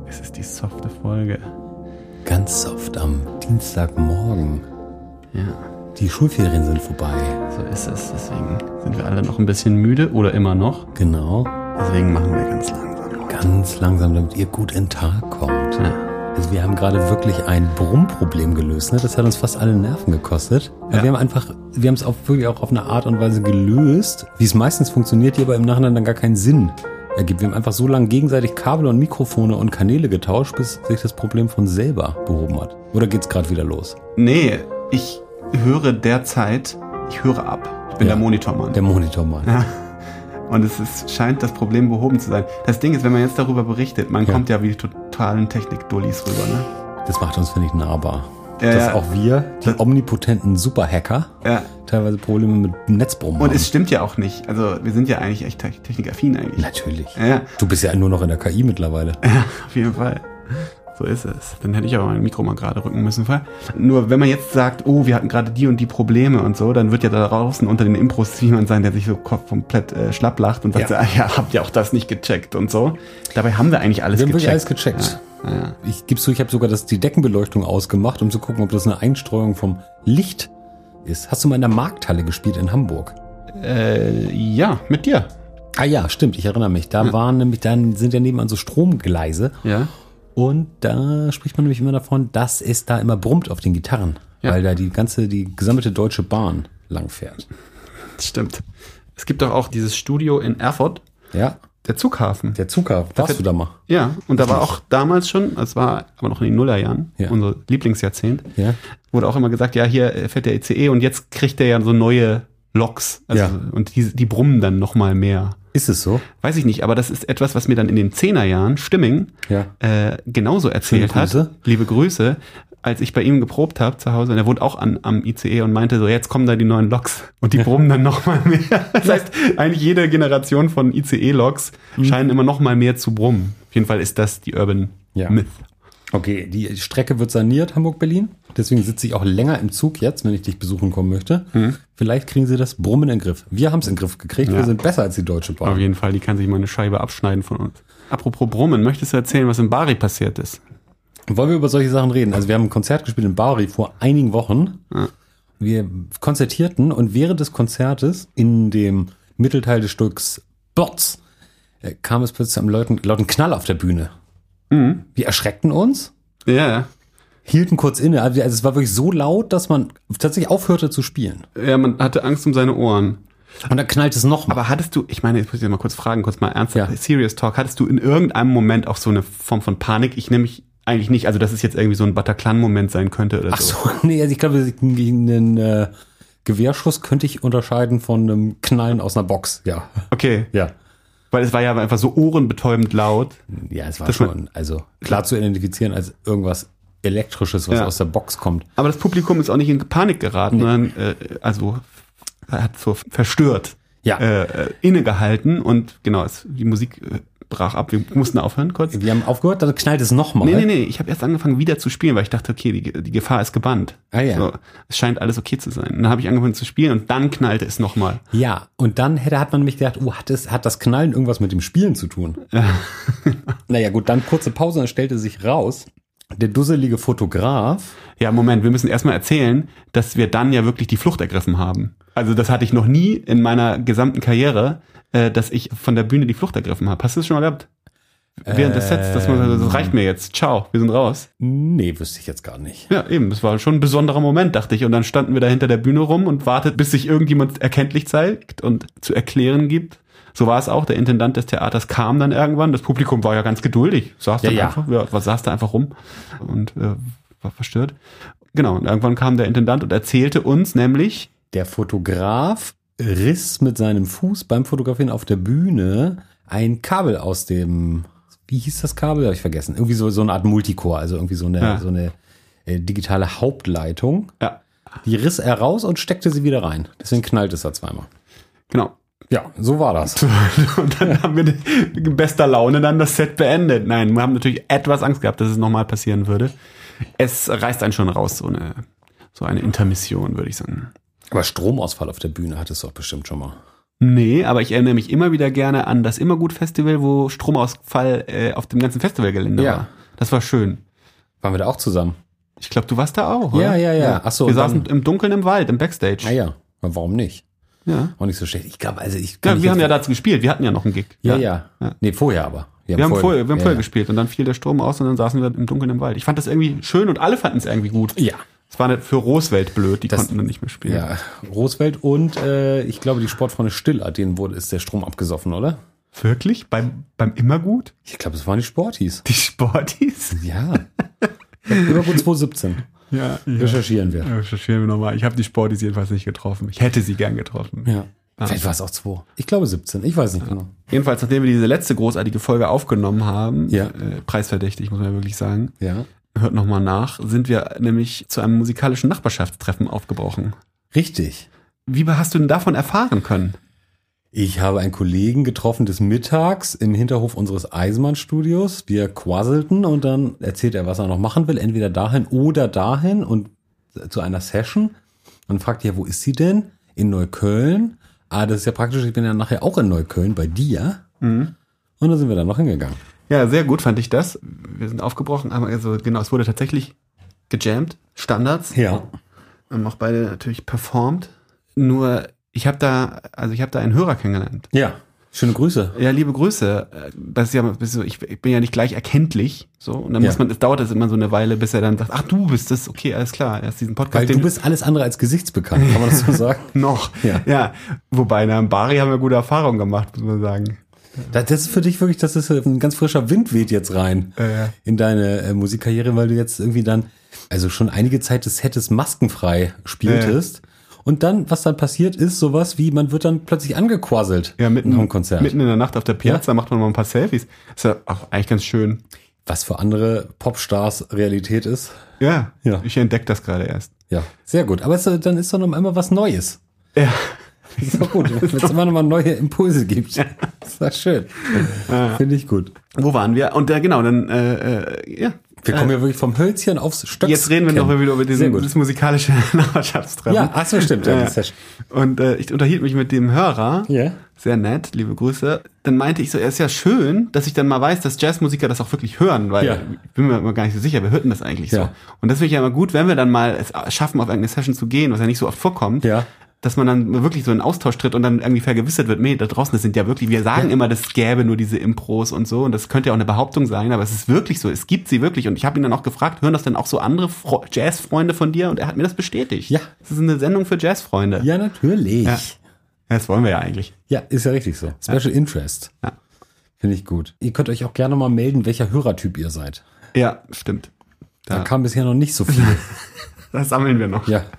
Es ist die softe Folge. Ganz soft am Dienstagmorgen. Ja. Die Schulferien sind vorbei. So ist es. Deswegen sind wir alle noch ein bisschen müde oder immer noch. Genau. Deswegen machen wir ganz langsam. Ganz langsam, damit ihr gut in den Tag kommt. Ja. Also wir haben gerade wirklich ein Brummproblem gelöst. Ne? Das hat uns fast alle Nerven gekostet. Ja. Wir haben es auch wirklich auch auf eine Art und Weise gelöst, wie es meistens funktioniert, die aber im Nachhinein dann gar keinen Sinn ergibt. Wir haben einfach so lange gegenseitig Kabel und Mikrofone und Kanäle getauscht, bis sich das Problem von selber behoben hat. Oder geht's gerade wieder los? Nee, ich höre derzeit, ich höre ab. Ich bin der Monitormann. Der Monitormann. Ja. Und scheint das Problem behoben zu sein. Das Ding ist, wenn man jetzt darüber berichtet, man kommt ja wie die totalen Technik-Dullis rüber, ne? Das macht uns, finde ich, nahbar. Dass auch wir, die omnipotenten Superhacker, teilweise Probleme mit Netzbrummen haben. Und es stimmt ja auch nicht. Also wir sind ja eigentlich echt technikaffin eigentlich. Natürlich. Ja. Du bist ja nur noch in der KI mittlerweile. Ja, auf jeden Fall. So ist es. Dann hätte ich aber mein Mikro mal gerade rücken müssen. Nur wenn man jetzt sagt, oh, wir hatten gerade die und die Probleme und so, dann wird ja da draußen unter den Impros jemand sein, der sich so komplett schlapp lacht und sagt, ja, habt ihr auch das nicht gecheckt und so. Dabei haben wir eigentlich alles gecheckt. Wir haben wirklich alles gecheckt. Ja. Ich gebe zu, ich habe sogar die Deckenbeleuchtung ausgemacht, um zu gucken, ob das eine Einstreuung vom Licht ist. Hast du mal in der Markthalle gespielt in Hamburg? Ja, mit dir. Ah ja, stimmt, ich erinnere mich. Da sind ja nebenan so Stromgleise. Ja. Und da spricht man nämlich immer davon, dass es da immer brummt auf den Gitarren, weil da die gesammelte Deutsche Bahn langfährt. Das stimmt. Es gibt doch auch dieses Studio in Erfurt. Ja. Der Zughafen. Warst du da mal? Ja, und da war auch damals schon, es war aber noch in den Nullerjahren, unser Lieblingsjahrzehnt, wurde auch immer gesagt, ja, hier fährt der ICE und jetzt kriegt der ja so neue Loks. Und die brummen dann noch mal mehr. Ist es so? Weiß ich nicht, aber das ist etwas, was mir dann in den 10er-Jahren Stimming genauso erzählt hat. Liebe Grüße, als ich bei ihm geprobt habe zu Hause. Und er wohnt auch am ICE und meinte so, jetzt kommen da die neuen Loks. Und die brummen dann noch mal mehr. Das heißt, eigentlich jede Generation von ICE-Loks scheinen immer noch mal mehr zu brummen. Auf jeden Fall ist das die Urban Myth. Okay, die Strecke wird saniert, Hamburg-Berlin. Deswegen sitze ich auch länger im Zug jetzt, wenn ich dich besuchen kommen möchte. Vielleicht kriegen sie das Brummen in den Griff. Wir haben es in den Griff gekriegt. Wir sind besser als die Deutsche Bahn. Auf jeden Fall, die kann sich mal eine Scheibe abschneiden von uns. Apropos Brummen, möchtest du erzählen, was in Bari passiert ist? Wollen wir über solche Sachen reden? Also wir haben ein Konzert gespielt in Bari vor einigen Wochen. Ja. Wir konzertierten und während des Konzertes in dem Mittelteil des Stücks Bots kam es plötzlich zu einem lauten Knall auf der Bühne. Wir erschreckten uns. Ja. Hielten kurz inne. Also es war wirklich so laut, dass man tatsächlich aufhörte zu spielen. Ja, man hatte Angst um seine Ohren. Und dann knallt es noch mal. Aber hattest du, ich meine, jetzt muss ich mal kurz fragen, kurz mal ernsthaft, Serious Talk, hattest du in irgendeinem Moment auch so eine Form von Panik? Ich nämlich eigentlich nicht, also dass es jetzt irgendwie so ein Bataclan-Moment sein könnte oder so. Ach so, nee, also ich glaube, einen Gewehrschuss könnte ich unterscheiden von einem Knallen aus einer Box, ja. Okay. Ja. Weil es war ja einfach so ohrenbetäubend laut. Ja, es war schon, also klar zu identifizieren als irgendwas Elektrisches, was aus der Box kommt. Aber das Publikum ist auch nicht in Panik geraten, sondern hat so verstört innegehalten und genau, die Musik brach ab. Wir mussten aufhören kurz. Wir haben aufgehört, dann knallt es nochmal. Nee. Ich habe erst angefangen wieder zu spielen, weil ich dachte, okay, die Gefahr ist gebannt. Ah ja. So, es scheint alles okay zu sein. Und dann habe ich angefangen zu spielen und dann knallte es nochmal. Ja, und dann hat man nämlich gedacht, hat das Knallen irgendwas mit dem Spielen zu tun? Ja. Naja gut, dann kurze Pause, dann stellte sich raus, der dusselige Fotograf. Ja, Moment, wir müssen erstmal erzählen, dass wir dann ja wirklich die Flucht ergriffen haben. Also das hatte ich noch nie in meiner gesamten Karriere, dass ich von der Bühne die Flucht ergriffen habe. Hast du das schon mal gehabt? Während des Sets, das reicht mir jetzt. Ciao, wir sind raus. Nee, wüsste ich jetzt gar nicht. Ja, eben, das war schon ein besonderer Moment, dachte ich. Und dann standen wir da hinter der Bühne rum und wartet, bis sich irgendjemand erkenntlich zeigt und zu erklären gibt. So war es auch. Der Intendant des Theaters kam dann irgendwann. Das Publikum war ja ganz geduldig. Saß da einfach rum und war verstört. Genau, und irgendwann kam der Intendant und erzählte uns nämlich, der Fotograf riss mit seinem Fuß beim Fotografieren auf der Bühne ein Kabel aus dem, wie hieß das Kabel? Habe ich vergessen. Irgendwie so eine Art Multicore, also irgendwie so eine digitale Hauptleitung. Ja. Die riss er raus und steckte sie wieder rein. Deswegen knallt es da zweimal. Genau. Ja, so war das. Und dann haben wir in bester Laune dann das Set beendet. Nein, wir haben natürlich etwas Angst gehabt, dass es nochmal passieren würde. Es reißt einen schon raus, so eine Intermission, würde ich sagen. Aber Stromausfall auf der Bühne hattest du auch bestimmt schon mal. Nee, aber ich erinnere mich immer wieder gerne an das Immergut-Festival, wo Stromausfall auf dem ganzen Festivalgelände war. Das war schön. Waren wir da auch zusammen? Ich glaube, du warst da auch, oder? Ja. Ach so, wir saßen im Dunkeln im Wald, im Backstage. Ah ja, warum nicht? Ja. Auch nicht so schlecht. Ich glaube, wir haben ja dazu gespielt, wir hatten ja noch einen Gig. Ja. Nee, vorher aber. Wir haben vorher gespielt und dann fiel der Strom aus und dann saßen wir im Dunkeln im Wald. Ich fand das irgendwie schön und alle fanden es irgendwie gut. Ja. Es war für Roosevelt blöd, die konnten dann nicht mehr spielen. Ja, Roosevelt und ich glaube, die Sportfreunde Stiller, denen ist der Strom abgesoffen, oder? Wirklich? Beim Immergut? Ich glaube, es waren die Sporties. Die Sporties? Ja. Immergut 2017. Ja. Recherchieren wir. Ja, recherchieren wir nochmal. Ich habe die Sporties jedenfalls nicht getroffen. Ich hätte sie gern getroffen. Ja. Vielleicht war es auch 2. Ich glaube 17. Ich weiß nicht genau. Jedenfalls, nachdem wir diese letzte großartige Folge aufgenommen haben, preisverdächtig, muss man ja wirklich sagen, hört nochmal nach, sind wir nämlich zu einem musikalischen Nachbarschaftstreffen aufgebrochen. Richtig. Wie hast du denn davon erfahren können? Ich habe einen Kollegen getroffen des Mittags im Hinterhof unseres Eisenmann-Studios. Wir quasselten und dann erzählt er, was er noch machen will. Entweder dahin oder dahin und zu einer Session. Und dann fragt er, wo ist sie denn? In Neukölln. Das ist ja praktisch, ich bin ja nachher auch in Neukölln bei dir. Mhm. Und dann sind wir da noch hingegangen. Ja, sehr gut fand ich das. Wir sind aufgebrochen, aber also genau, es wurde tatsächlich gejammt, Standards. Ja. Haben auch beide natürlich performt. Nur ich habe da einen Hörer kennengelernt. Ja. Schöne Grüße. Ja, liebe Grüße. Das ist ja so, ich bin ja nicht gleich erkenntlich, so, und dann dauert es immer so eine Weile, bis er dann sagt, ach, du bist das, okay, alles klar, erst diesen Podcast. Weil du bist alles andere als gesichtsbekannt, kann man das so sagen? Noch. Ja. Wobei, in Bari haben wir gute Erfahrungen gemacht, muss man sagen. Das ist für dich wirklich, das ist ein ganz frischer Wind weht jetzt rein in deine Musikkarriere, weil du jetzt irgendwie dann, also schon einige Zeit des Settes maskenfrei spieltest. Und dann, was dann passiert, ist sowas wie, man wird dann plötzlich angequasselt mitten am Konzert. Mitten in der Nacht auf der Piazza macht man mal ein paar Selfies. Ist ja auch eigentlich ganz schön. Was für andere Popstars Realität ist. Ja. Ich entdecke das gerade erst. Ja, sehr gut. Aber dann ist doch noch einmal was Neues. Ja. Das ist doch gut, wenn es immer noch mal neue Impulse gibt. Das ist doch schön. Finde ich gut. Wo waren wir? Und genau, dann, wir kommen ja wirklich vom Hölzchen aufs Stöckchen. Jetzt reden wir noch mal wieder über das musikalische Nachbarschaftstreffen. Ja, ach so, stimmt. Ja. Und ich unterhielt mich mit dem Hörer. Ja. Sehr nett, liebe Grüße. Dann meinte ich so, es ist ja schön, dass ich dann mal weiß, dass Jazzmusiker das auch wirklich hören, weil ich bin mir immer gar nicht so sicher, wer hört denn das eigentlich so? Und das finde ich ja immer gut, wenn wir dann mal es schaffen, auf irgendeine Session zu gehen, was ja nicht so oft vorkommt. Ja. Dass man dann wirklich so in Austausch tritt und dann irgendwie vergewissert wird, da draußen, das sind ja wirklich, wir sagen immer, das gäbe nur diese Impros und so, und das könnte ja auch eine Behauptung sein, aber es ist wirklich so, es gibt sie wirklich, und ich habe ihn dann auch gefragt, hören das denn auch so andere Jazzfreunde von dir, und er hat mir das bestätigt. Ja. Das ist eine Sendung für Jazzfreunde. Ja, natürlich. Ja. Das wollen wir ja eigentlich. Ja, ist ja richtig so. Special Interest. Ja. Finde ich gut. Ihr könnt euch auch gerne mal melden, welcher Hörertyp ihr seid. Ja, stimmt. Da kam bisher noch nicht so viel. Das sammeln wir noch. Ja.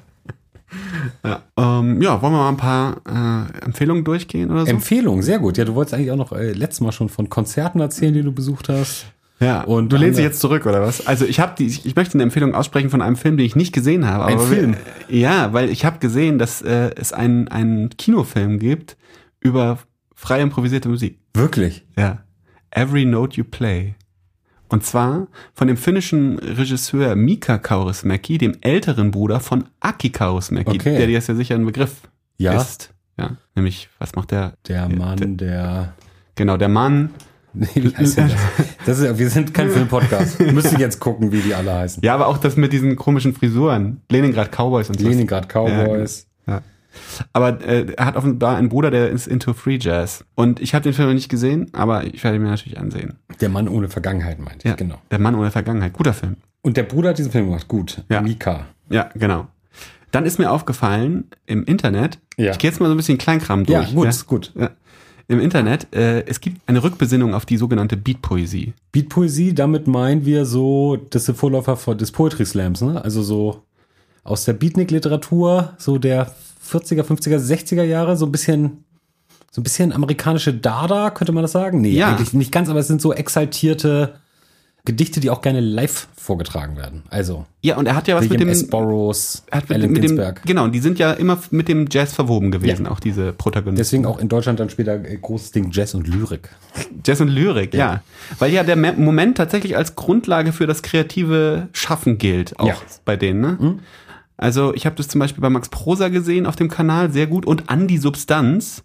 Wollen wir mal ein paar Empfehlungen durchgehen oder so? Empfehlungen, sehr gut. Ja, du wolltest eigentlich auch noch letztes Mal schon von Konzerten erzählen, die du besucht hast. Ja, und du lehnst dich jetzt zurück, oder was? Also ich möchte eine Empfehlung aussprechen von einem Film, den ich nicht gesehen habe. Ein Film? Weil ich habe gesehen, dass es einen Kinofilm gibt über frei improvisierte Musik. Wirklich? Ja. Every Note You Play. Und zwar von dem finnischen Regisseur Mika Kaurismäki, dem älteren Bruder von Aki Kaurismäki, der dir ist ja sicher ein Begriff ist. Ja. Nämlich, was macht der? Der Mann. Genau, der Mann. Nee, wie heißt der das? Wir sind kein Filmpodcast. Wir müssen jetzt gucken, wie die alle heißen. Ja, aber auch das mit diesen komischen Frisuren. Leningrad Cowboys und so. Leningrad Cowboys. Ja. Aber er hat offenbar einen Bruder, der ist into Free Jazz. Und ich habe den Film noch nicht gesehen, aber ich werde ihn mir natürlich ansehen. Der Mann ohne Vergangenheit, meinte ich, genau. Der Mann ohne Vergangenheit, guter Film. Und der Bruder hat diesen Film gemacht, gut. Ja. Mika. Ja, genau. Dann ist mir aufgefallen, im Internet, ich gehe jetzt mal so ein bisschen Kleinkram durch. Ja, gut, gut. Ja. Im Internet, es gibt eine Rückbesinnung auf die sogenannte Beatpoesie. Beatpoesie, damit meinen wir so, das ist der Vorläufer des Poetry Slams, ne? Also so aus der Beatnik-Literatur, so der 40er, 50er, 60er Jahre, so ein bisschen amerikanische Dada, könnte man das sagen? Nee, eigentlich nicht ganz, aber es sind so exaltierte Gedichte, die auch gerne live vorgetragen werden. Also. Ja, und er hat ja was William S. Burroughs, Allen Ginsberg. Genau, die sind ja immer mit dem Jazz verwoben gewesen, auch diese Protagonisten. Deswegen auch in Deutschland dann später großes Ding Jazz und Lyrik. Jazz und Lyrik, ja. Weil ja der Moment tatsächlich als Grundlage für das kreative Schaffen gilt, auch bei denen, ne? Mhm. Also ich habe das zum Beispiel bei Max Prosa gesehen auf dem Kanal, sehr gut. Und An die Substanz,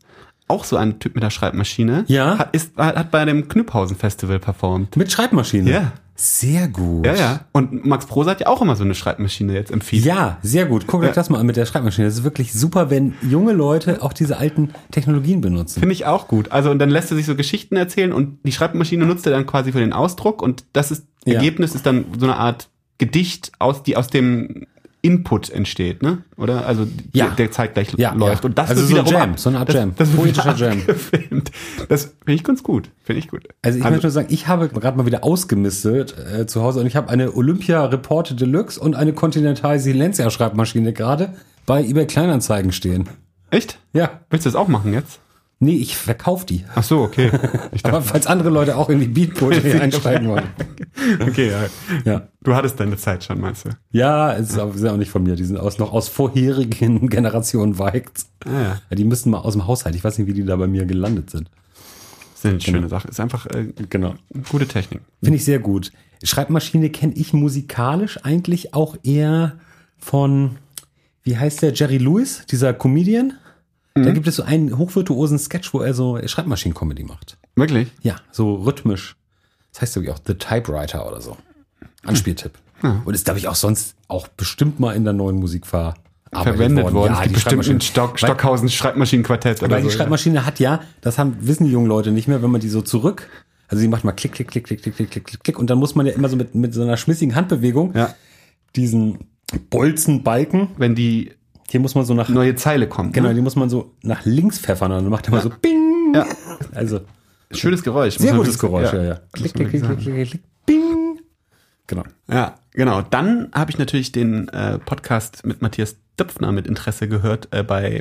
auch so ein Typ mit der Schreibmaschine. Ja. Hat bei dem Knüpphausen Festival performt. Mit Schreibmaschine? Ja. Sehr gut. Ja. Und Max Prosa hat ja auch immer so eine Schreibmaschine jetzt im Feed. Ja, sehr gut. Guckt euch das mal an mit der Schreibmaschine. Das ist wirklich super, wenn junge Leute auch diese alten Technologien benutzen. Finde ich auch gut. Also und dann lässt er sich so Geschichten erzählen und die Schreibmaschine nutzt er dann quasi für den Ausdruck und Ergebnis ist dann so eine Art Gedicht, die aus dem Input entsteht, ne? Oder? Also der zeitgleich läuft. Und das also ist so wiederum Jam, so eine Art Jam. Das poetischer Jam. Gefilmt. Das finde ich ganz gut. Also ich möchte nur sagen, ich habe gerade mal wieder ausgemistet zu Hause und ich habe eine Olympia Reporte Deluxe und eine Continental Silencia Schreibmaschine gerade bei eBay Kleinanzeigen stehen. Echt? Ja. Willst du das auch machen jetzt? Nee, ich verkaufe die. Ach so, okay. Aber falls andere Leute auch in die Beat-Poetry einsteigen wollen. Okay, ja. Du hattest deine Zeit schon, meinst du? Ja, es ist auch nicht von mir. Die sind noch aus vorherigen Generationen Weigt. Ja. Die müssten mal aus dem Haushalt. Ich weiß nicht, wie die da bei mir gelandet sind. Das ist eine schöne Sache. Ist einfach gute Technik. Finde ich sehr gut. Schreibmaschine kenne ich musikalisch eigentlich auch eher von, wie heißt der, Jerry Lewis, dieser Comedian? Da gibt es so einen hochvirtuosen Sketch, wo er so Schreibmaschinen-Comedy macht. Wirklich? Ja, so rhythmisch. Das heißt irgendwie auch The Typewriter oder so. Anspieltipp. Ja. Und ist, glaube ich, auch sonst auch bestimmt mal in der neuen Musik verwendet worden. Ja, die bestimmt ein Stockhausen Schreibmaschinenquartett oder so. Weil die Schreibmaschine hat das wissen die jungen Leute nicht mehr, wenn man die so also die macht mal klick, klick, klick, klick, klick, klick, klick, klick. Und dann muss man ja immer so mit so einer schmissigen Handbewegung diesen Bolzenbalken, wenn die hier muss man so nach neue Zeile kommt. Genau, die muss man so nach links pfeffern und dann macht er mal so Bing. Ja. Also schönes Geräusch. Sehr gutes Geräusch, ja. Klick, klick, klick, klick, klick, klick, Bing. Genau. Ja, genau. Dann habe ich natürlich den Podcast mit Matthias Döpfner mit Interesse gehört bei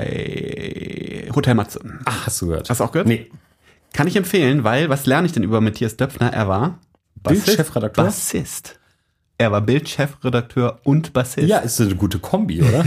Hotel Matze. Ach, hast du gehört? Hast du auch gehört? Nee. Kann ich empfehlen, weil was lerne ich denn über Matthias Döpfner? Er war Bildchefredakteur. Bassist. Er war Bildchefredakteur und Bassist. Ja, ist eine gute Kombi, oder?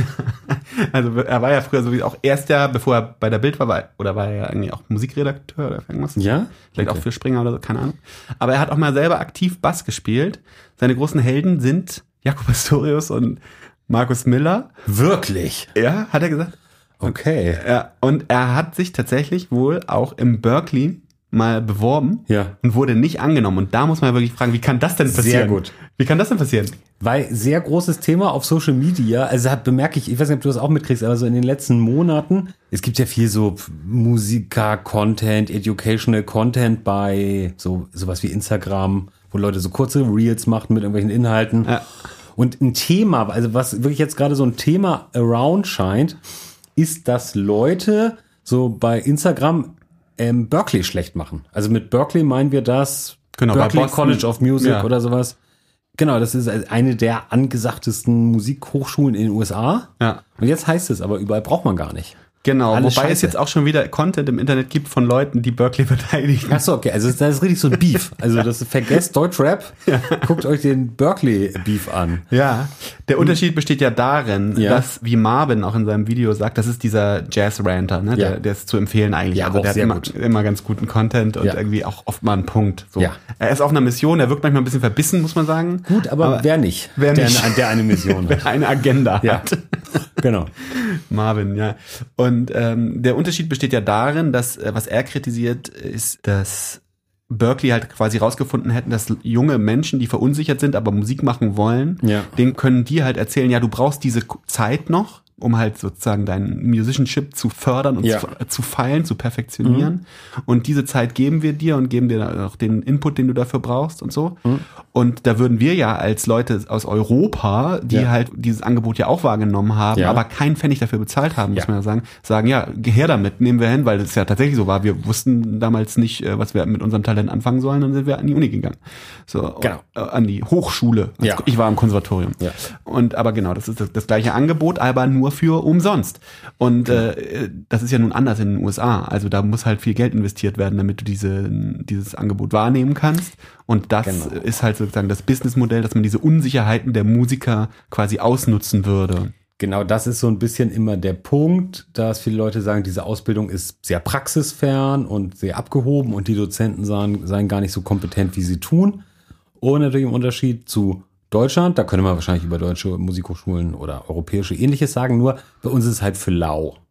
Also er war ja früher sowieso auch bevor er bei der Bild war er ja eigentlich auch Musikredakteur oder irgendwas. Ja? Vielleicht auch für Springer oder so, keine Ahnung. Aber er hat auch mal selber aktiv Bass gespielt. Seine großen Helden sind Jaco Pastorius und Markus Miller. Wirklich? Ja, hat er gesagt. Okay. Ja, und er hat sich tatsächlich wohl auch im Berkeley mal beworben und wurde nicht angenommen. Und da muss man wirklich fragen, wie kann das denn passieren? Sehr gut. Wie kann das denn passieren? Weil sehr großes Thema auf Social Media, also bemerke ich weiß nicht, ob du das auch mitkriegst, aber so in den letzten Monaten, es gibt ja viel so Musiker-Content, Educational-Content bei sowas wie Instagram, wo Leute so kurze Reels machen mit irgendwelchen Inhalten. Ja. Und ein Thema, also was wirklich jetzt gerade so ein Thema around scheint, ist, dass Leute so bei Instagram Berkeley schlecht machen. Also mit Berkeley meinen wir das Berkeley College of Music oder sowas. Genau, das ist eine der angesagtesten Musikhochschulen in den USA. Ja. Und jetzt heißt es aber, überall braucht man gar nicht. Genau, wobei es jetzt auch schon wieder Content im Internet gibt von Leuten, die Berkeley verteidigen. Ach so, okay, also das ist richtig so ein Beef. Also das vergesst Deutschrap, guckt euch den Berkeley-Beef an. Ja, der Unterschied besteht ja darin, dass, wie Marvin auch in seinem Video sagt, das ist dieser Jazz-Ranter, ne? Der ist zu empfehlen eigentlich. Ja, also der hat immer ganz guten Content und irgendwie auch oft mal einen Punkt. So. Ja. Er ist auf einer Mission, er wirkt manchmal ein bisschen verbissen, muss man sagen. Gut, aber wer nicht? Der eine Mission hat. Wer eine Agenda hat. Genau. Marvin, ja. Und der Unterschied besteht ja darin, dass, was er kritisiert, ist, dass Berkeley halt quasi rausgefunden hätten, dass junge Menschen, die verunsichert sind, aber Musik machen wollen, denen können die halt erzählen, ja, du brauchst diese Zeit noch, um halt sozusagen deinen Musicianship zu fördern und zu feilen, zu perfektionieren. Und diese Zeit geben wir dir und geben dir auch den Input, den du dafür brauchst und so. Und da würden wir ja als Leute aus Europa, die halt dieses Angebot ja auch wahrgenommen haben, aber keinen Pfennig dafür bezahlt haben, muss man ja sagen, ja, geh her damit, nehmen wir hin, weil es ja tatsächlich so war. Wir wussten damals nicht, was wir mit unserem Talent anfangen sollen, dann sind wir an die Uni gegangen. So, an die Hochschule. Ich war im Konservatorium. Ja. Aber genau, das ist das gleiche Angebot, aber nur für umsonst. Und das ist ja nun anders in den USA. Also da muss halt viel Geld investiert werden, damit du dieses Angebot wahrnehmen kannst. Und das ist halt sozusagen das Businessmodell, dass man diese Unsicherheiten der Musiker quasi ausnutzen würde. Genau, das ist so ein bisschen immer der Punkt, dass viele Leute sagen, diese Ausbildung ist sehr praxisfern und sehr abgehoben und die Dozenten seien gar nicht so kompetent, wie sie tun. Und natürlich im Unterschied zu Deutschland, da könnte man wahrscheinlich über deutsche Musikhochschulen oder europäische Ähnliches sagen, nur bei uns ist es halt für lau.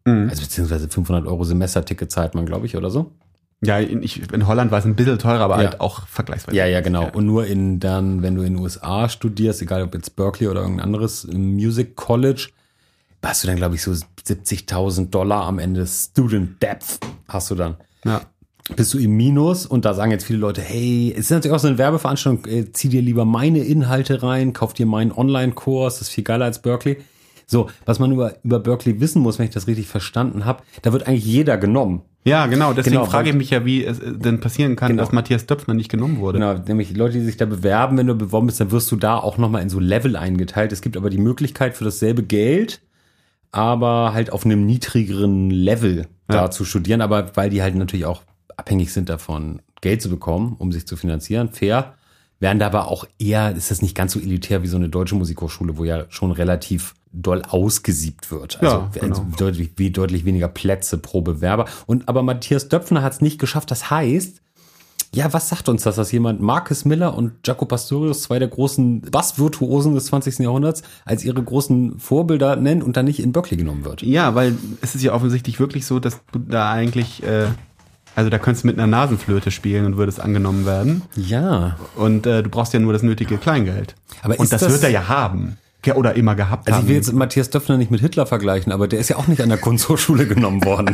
Also beziehungsweise 500 € Semesterticket zahlt man, glaube ich, oder so. Ja, in Holland war es ein bisschen teurer, aber halt auch vergleichsweise. Ja, genau. Und nur wenn du in den USA studierst, egal ob jetzt Berkeley oder irgendein anderes Music College, hast du dann, glaube ich, so $70.000 am Ende Student Depth hast du dann. Ja. Bist du im Minus und da sagen jetzt viele Leute, hey, es ist natürlich auch so eine Werbeveranstaltung, zieh dir lieber meine Inhalte rein, kauf dir meinen Online-Kurs, das ist viel geiler als Berkeley. So, was man über Berkeley wissen muss, wenn ich das richtig verstanden habe, da wird eigentlich jeder genommen. Ja, genau, deswegen frage ich mich ja, wie es denn passieren kann, dass Matthias Döpfner nicht genommen wurde. Genau, nämlich Leute, die sich da bewerben, wenn du beworben bist, dann wirst du da auch nochmal in so Level eingeteilt. Es gibt aber die Möglichkeit für dasselbe Geld, aber halt auf einem niedrigeren Level da zu studieren, aber weil die halt natürlich auch abhängig sind davon, Geld zu bekommen, um sich zu finanzieren, fair, werden da aber auch eher, ist das nicht ganz so elitär wie so eine deutsche Musikhochschule, wo ja schon relativ doll ausgesiebt wird. Also deutlich weniger Plätze pro Bewerber. Aber Matthias Döpfner hat es nicht geschafft. Das heißt, ja, was sagt uns das, dass jemand Marcus Miller und Jaco Pastorius, zwei der großen Bassvirtuosen des 20. Jahrhunderts, als ihre großen Vorbilder nennt und dann nicht in Berkeley genommen wird? Ja, weil es ist ja offensichtlich wirklich so, dass du da eigentlich, also da könntest du mit einer Nasenflöte spielen und würdest angenommen werden. Ja. Und du brauchst ja nur das nötige Kleingeld. Aber und das wird er ja haben. Oder immer gehabt haben. Also ich will jetzt Matthias Döpfner nicht mit Hitler vergleichen, aber der ist ja auch nicht an der Kunsthochschule genommen worden.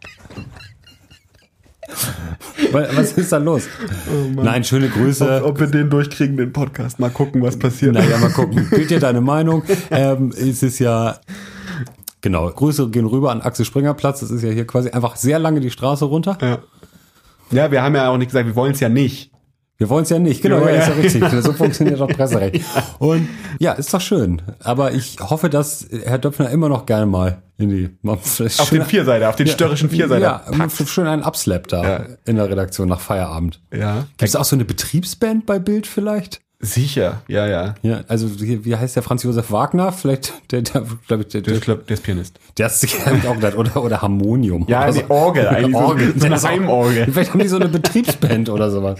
Was ist da los? Oh Nein, schöne Grüße. Ob wir den durchkriegen, den Podcast. Mal gucken, was passiert. Naja, mal gucken. Bild dir deine Meinung. Es ist ja, genau, Grüße gehen rüber an Axel Springer Platz. Das ist ja hier quasi einfach sehr lange die Straße runter. Ja, wir haben ja auch nicht gesagt, wir wollen es ja nicht. Wir wollen es ja nicht, genau, ja, ist ja richtig. So funktioniert doch Presserecht. Und ja, ist doch schön. Aber ich hoffe, dass Herr Döpfner immer noch gerne mal in die... Auf den Vierseiter, auf den störrischen Vierseiter. Ja, schön einen Upslap da in der Redaktion nach Feierabend. Ja. Gibt es auch so eine Betriebsband bei Bild vielleicht? Sicher, ja. Ja, also wie heißt der Franz Josef Wagner? Vielleicht der ist Pianist. Der hat sich auch gedacht, oder Harmonium. Ja, die Orgel eigentlich. Orgel. So eine Heimorgel. Vielleicht haben die so eine Betriebsband oder sowas.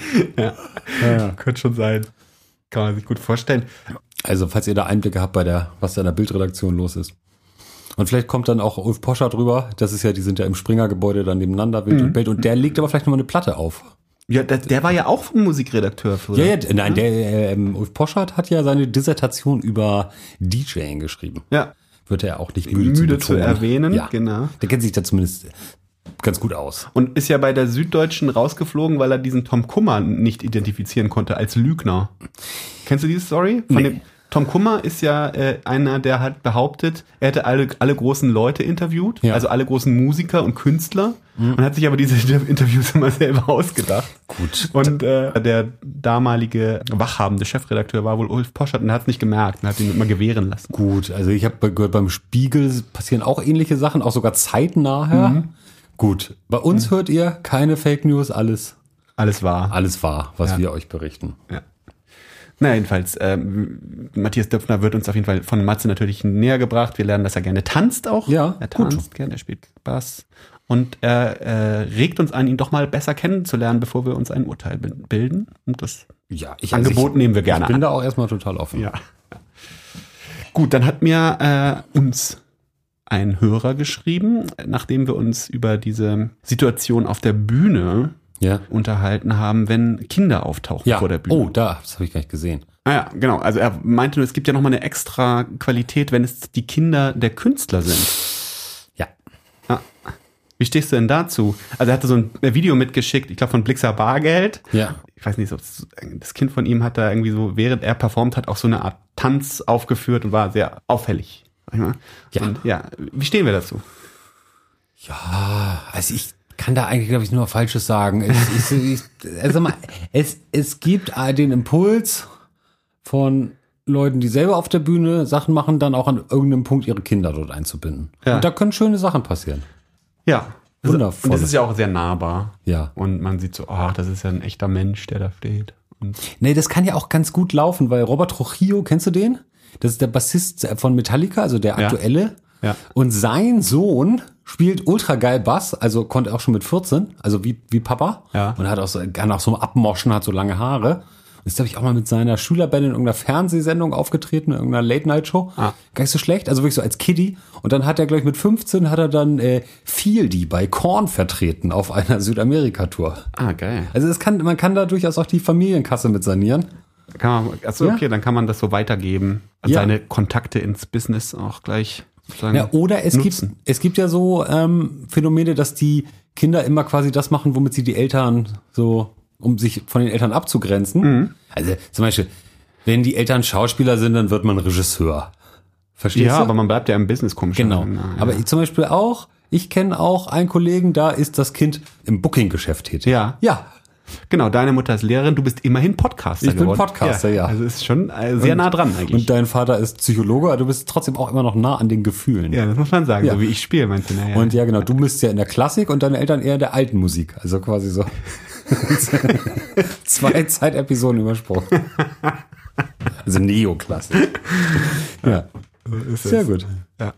Ja. Könnte schon sein. Kann man sich gut vorstellen. Also, falls ihr da Einblicke habt was da in der Bildredaktion los ist. Und vielleicht kommt dann auch Ulf Poschardt drüber. Das ist ja, die sind ja im Springer-Gebäude dann nebeneinander, Bild und Bild. Und der legt aber vielleicht nochmal eine Platte auf. Ja, der war ja auch Musikredakteur früher. Nein, der Ulf Poschardt hat ja seine Dissertation über DJing geschrieben. Ja. Wird er auch nicht müde zu erwähnen. Ja. Genau. Der kennt sich da zumindest ganz gut aus. Und ist ja bei der Süddeutschen rausgeflogen, weil er diesen Tom Kummer nicht identifizieren konnte als Lügner. Kennst du diese Story? Tom Kummer ist ja einer, der hat behauptet, er hätte alle großen Leute interviewt, also alle großen Musiker und Künstler, und hat sich aber diese Interviews immer selber ausgedacht. Gut. Und der damalige wachhabende Chefredakteur war wohl Ulf Poschardt und er hat es nicht gemerkt und hat ihn immer gewähren lassen. Gut, also ich habe gehört, beim Spiegel passieren auch ähnliche Sachen, auch sogar zeitnah. Gut, bei uns hört ihr keine Fake News, alles wahr. Alles wahr, was wir euch berichten. Ja. Na, jedenfalls, Matthias Döpfner wird uns auf jeden Fall von Matze natürlich näher gebracht. Wir lernen, dass er gerne tanzt auch. Ja, er tanzt gerne, er spielt Bass. Und er regt uns an, ihn doch mal besser kennenzulernen, bevor wir uns ein Urteil bilden. Und das Angebot nehmen wir gerne an. Ich bin da auch erstmal total offen. Ja. Gut, dann hat mir uns ein Hörer geschrieben, nachdem wir uns über diese Situation auf der Bühne unterhalten haben, wenn Kinder auftauchen vor der Bühne. Oh, das habe ich gar nicht gesehen. Ja, genau. Also er meinte nur, es gibt ja nochmal eine extra Qualität, wenn es die Kinder der Künstler sind. Ja. Wie stehst du denn dazu? Also er hatte so ein Video mitgeschickt, ich glaube von Blixer Bargeld. Ja. Ich weiß nicht, das Kind von ihm hat da irgendwie so, während er performt hat, auch so eine Art Tanz aufgeführt und war sehr auffällig. Und wie stehen wir dazu? Ja, also ich kann da eigentlich, glaube ich, nur Falsches sagen. Es gibt den Impuls von Leuten, die selber auf der Bühne Sachen machen, dann auch an irgendeinem Punkt ihre Kinder dort einzubinden. Ja. Und da können schöne Sachen passieren. Ja. Wundervoll. Und das ist ja auch sehr nahbar. Ja. Und man sieht so, das ist ja ein echter Mensch, der da steht. Nee, das kann ja auch ganz gut laufen, weil Robert Trujillo, kennst du den? Das ist der Bassist von Metallica, also der aktuelle. Ja. Und sein Sohn spielt ultra geil Bass, also konnte auch schon mit 14, also wie Papa. Ja. Und kann auch so abmoschen, hat so lange Haare. Ist, glaube ich, auch mal mit seiner Schülerband in irgendeiner Fernsehsendung aufgetreten, in irgendeiner Late-Night-Show. Gar nicht so schlecht, also wirklich so als Kiddie. Und dann hat er, glaube ich, mit 15 hat er dann Fieldy bei Korn vertreten auf einer Südamerika-Tour. Geil. Also man kann da durchaus auch die Familienkasse mit sanieren. Okay, dann kann man das so weitergeben. Also seine Kontakte ins Business auch gleich sozusagen oder es gibt ja so Phänomene, dass die Kinder immer quasi das machen, womit sie die Eltern so, um sich von den Eltern abzugrenzen. Mhm. Also zum Beispiel, wenn die Eltern Schauspieler sind, dann wird man Regisseur. Verstehst du? Ja, aber man bleibt ja im Business komisch. Genau. Aber ich zum Beispiel auch, ich kenne auch einen Kollegen, da ist das Kind im Booking-Geschäft tätig. Ja. Genau, deine Mutter ist Lehrerin, du bist immerhin Podcaster geworden. Ich bin Podcaster, ja. Also ist schon sehr nah dran eigentlich. Und dein Vater ist Psychologe, aber du bist trotzdem auch immer noch nah an den Gefühlen. Ja, das muss man sagen, so wie ich spiele, meinst du? Und ja, genau, du bist ja in der Klassik und deine Eltern eher in der alten Musik. Also quasi so 2 Zeitepisoden übersprungen. Also Neoklassik. Ja, so sehr gut. Ja.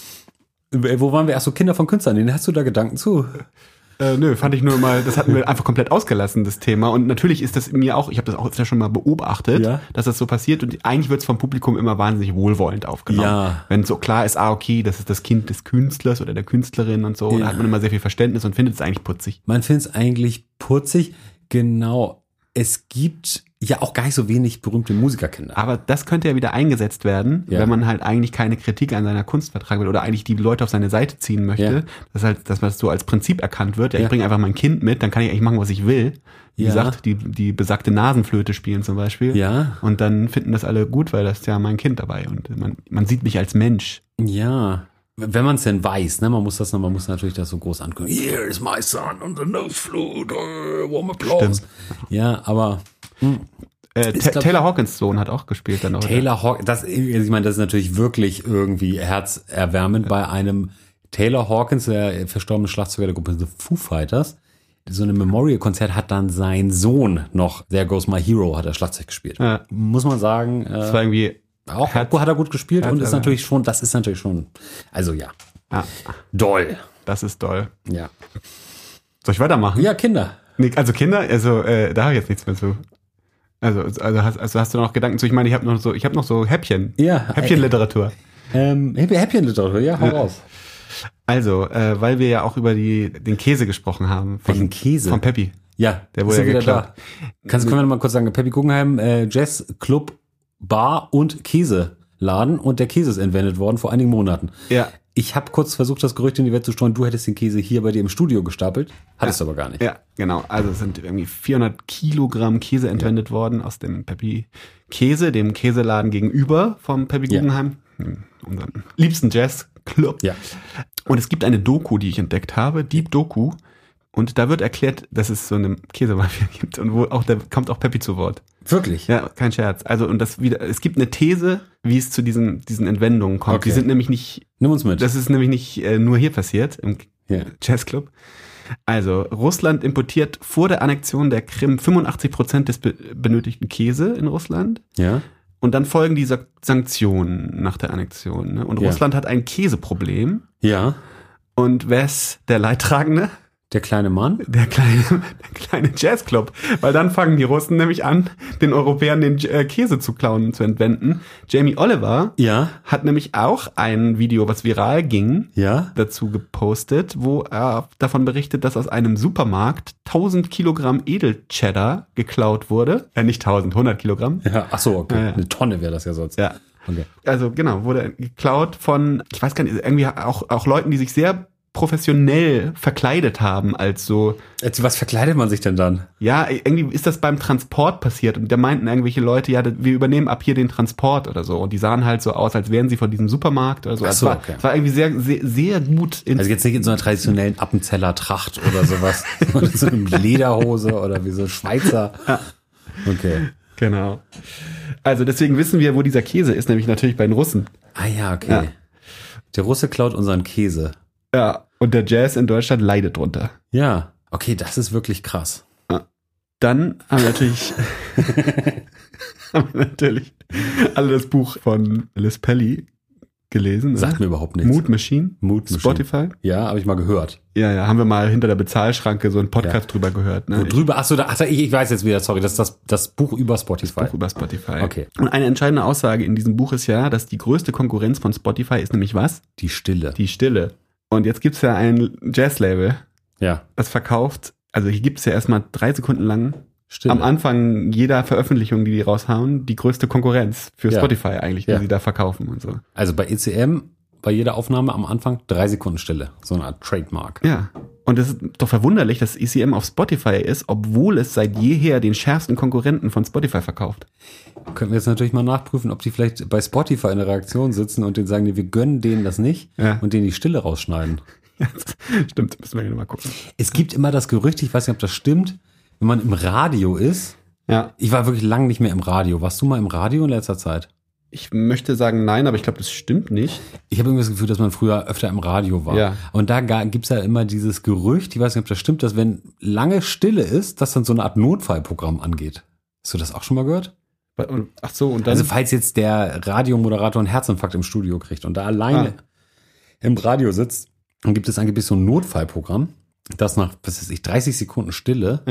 Wo waren wir? Ach so, Kinder von Künstlern, den hast du da Gedanken zu? Nö, fand ich nur mal, das hatten wir einfach komplett ausgelassen, das Thema. Und natürlich ist das mir auch, ich habe das auch öfter schon mal beobachtet, dass das so passiert. Und eigentlich wird es vom Publikum immer wahnsinnig wohlwollend aufgenommen. Ja. Wenn so klar ist, okay, das ist das Kind des Künstlers oder der Künstlerin und so, dann hat man immer sehr viel Verständnis und findet es eigentlich putzig. Man findet es eigentlich putzig, genau. Es gibt ja auch gar nicht so wenig berühmte Musikerkinder. Aber das könnte ja wieder eingesetzt werden, wenn man halt eigentlich keine Kritik an seiner Kunst vertragen will oder eigentlich die Leute auf seine Seite ziehen möchte. Ja. Das halt, dass man so als Prinzip erkannt wird. Ja, ich bringe einfach mein Kind mit, dann kann ich eigentlich machen, was ich will. Wie gesagt, die besagte Nasenflöte spielen zum Beispiel. Ja. Und dann finden das alle gut, weil das ist ja mein Kind dabei und man sieht mich als Mensch. Ja. Wenn man es denn weiß, ne, man muss natürlich das so groß ankündigen. Here is my son on the nose flute, warm applause. Stimmt. Ja, aber Taylor Hawkins Sohn hat auch gespielt dann auch. Taylor Hawkins, ich meine, das ist natürlich wirklich irgendwie herzerwärmend bei einem Taylor Hawkins, der verstorbene Schlagzeuger der Gruppe The Foo Fighters. So eine Memorial-Konzert hat dann sein Sohn noch, There Goes My Hero, hat er Schlagzeug gespielt. Ja. Muss man sagen. Das war irgendwie auch hat er gut gespielt und das ist natürlich schon, also ja. Doll. Das ist doll. Ja. Soll ich weitermachen? Ja, Kinder. Also Kinder, da habe ich jetzt nichts mehr zu. Also hast du noch Gedanken zu? Ich meine, ich habe noch so Häppchen. Ja. Häppchenliteratur. Häppchenliteratur, ja, hau raus. Also, weil wir ja auch über den Käse gesprochen haben. Welchen Käse? Von Peppi. Ja, der wurde ja geklaut. Können wir noch mal kurz sagen, Peppi Guggenheim, Jazz Club, Bar und Käseladen und der Käse ist entwendet worden vor einigen Monaten. Ja. Ich habe kurz versucht, das Gerücht in die Welt zu streuen, du hättest den Käse hier bei dir im Studio gestapelt, hattest du aber gar nicht. Ja, genau. Also es sind irgendwie 400 Kilogramm Käse entwendet worden aus dem Peppi Käse, dem Käseladen gegenüber vom Peppi Guggenheim, unserem liebsten Jazzclub. Ja. Und es gibt eine Doku, die ich entdeckt habe, Deep Doku. Und da wird erklärt, dass es so eine Käsemafia gibt und da kommt auch Peppi zu Wort. Wirklich? Ja, kein Scherz. Also es gibt eine These, wie es zu diesen Entwendungen kommt. Okay. Die sind nämlich nicht. Nimm uns mit. Das ist nämlich nicht nur hier passiert im Jazzclub. Also Russland importiert vor der Annexion der Krim 85% des benötigten Käse in Russland. Ja. Und dann folgen die Sanktionen nach der Annexion. Ne? Und Russland hat ein Käseproblem. Ja. Und wer ist der Leidtragende? Der kleine Mann? Der kleine Jazzclub. Weil dann fangen die Russen nämlich an, den Europäern den Käse zu klauen und zu entwenden. Jamie Oliver hat nämlich auch ein Video, was viral ging, dazu gepostet, wo er davon berichtet, dass aus einem Supermarkt 1000 Kilogramm Edelcheddar geklaut wurde. Nicht 1000, 100 Kilogramm. Ja, ach so, okay. Eine Tonne wäre das ja sonst. Ja. Okay. Also genau, wurde geklaut von, ich weiß gar nicht, irgendwie auch Leuten, die sich sehr professionell verkleidet haben als so. Was verkleidet man sich denn dann? Ja, irgendwie ist das beim Transport passiert und da meinten irgendwelche Leute, wir übernehmen ab hier den Transport oder so und die sahen halt so aus, als wären sie von diesem Supermarkt oder so. Ach so, es war irgendwie sehr, sehr, sehr gut. Also jetzt nicht in so einer traditionellen Appenzeller Tracht oder sowas oder so eine Lederhose oder wie so Schweizer. Ja. Okay. Genau. Also deswegen wissen wir, wo dieser Käse ist, nämlich natürlich bei den Russen. Ah ja, okay. Ja. Der Russe klaut unseren Käse. Ja, und der Jazz in Deutschland leidet drunter. Ja, okay, das ist wirklich krass. Ja. Dann haben wir natürlich alle das Buch von Liz Pelly gelesen. Sagt mir überhaupt nichts. Mood Machine? Spotify? Ja, habe ich mal gehört. Ja, haben wir mal hinter der Bezahlschranke so einen Podcast drüber gehört. Ne? Ich weiß jetzt wieder, sorry, das ist das Buch über Spotify. Das Buch über Spotify. Okay. Und eine entscheidende Aussage in diesem Buch ist ja, dass die größte Konkurrenz von Spotify ist nämlich was? Die Stille. Die Stille. Und jetzt gibt's ja ein Jazz-Label, das verkauft, also hier gibt's ja erstmal 3 Sekunden lang Stille. Am Anfang jeder Veröffentlichung, die raushauen, die größte Konkurrenz für Spotify eigentlich, die sie da verkaufen und so. Also bei ECM, bei jeder Aufnahme am Anfang 3 Sekunden Stille. So eine Art Trademark. Ja. Und es ist doch verwunderlich, dass ECM auf Spotify ist, obwohl es seit jeher den schärfsten Konkurrenten von Spotify verkauft. Können wir jetzt natürlich mal nachprüfen, ob die vielleicht bei Spotify in der Reaktion sitzen und denen sagen, nee, wir gönnen denen das nicht und denen die Stille rausschneiden. Ja, stimmt, müssen wir hier nochmal gucken. Es gibt immer das Gerücht, ich weiß nicht, ob das stimmt, wenn man im Radio ist. Ja. Ich war wirklich lange nicht mehr im Radio. Warst du mal im Radio in letzter Zeit? Ich möchte sagen nein, aber ich glaube, das stimmt nicht. Ich habe irgendwie das Gefühl, dass man früher öfter im Radio war. Ja. Und da gibt's ja immer dieses Gerücht, ich weiß nicht, ob das stimmt, dass wenn lange Stille ist, dass dann so eine Art Notfallprogramm angeht. Hast du das auch schon mal gehört? Ach so, und dann? Also falls jetzt der Radiomoderator einen Herzinfarkt im Studio kriegt und da alleine im Radio sitzt, dann gibt es angeblich so ein Notfallprogramm, das nach, 30 Sekunden Stille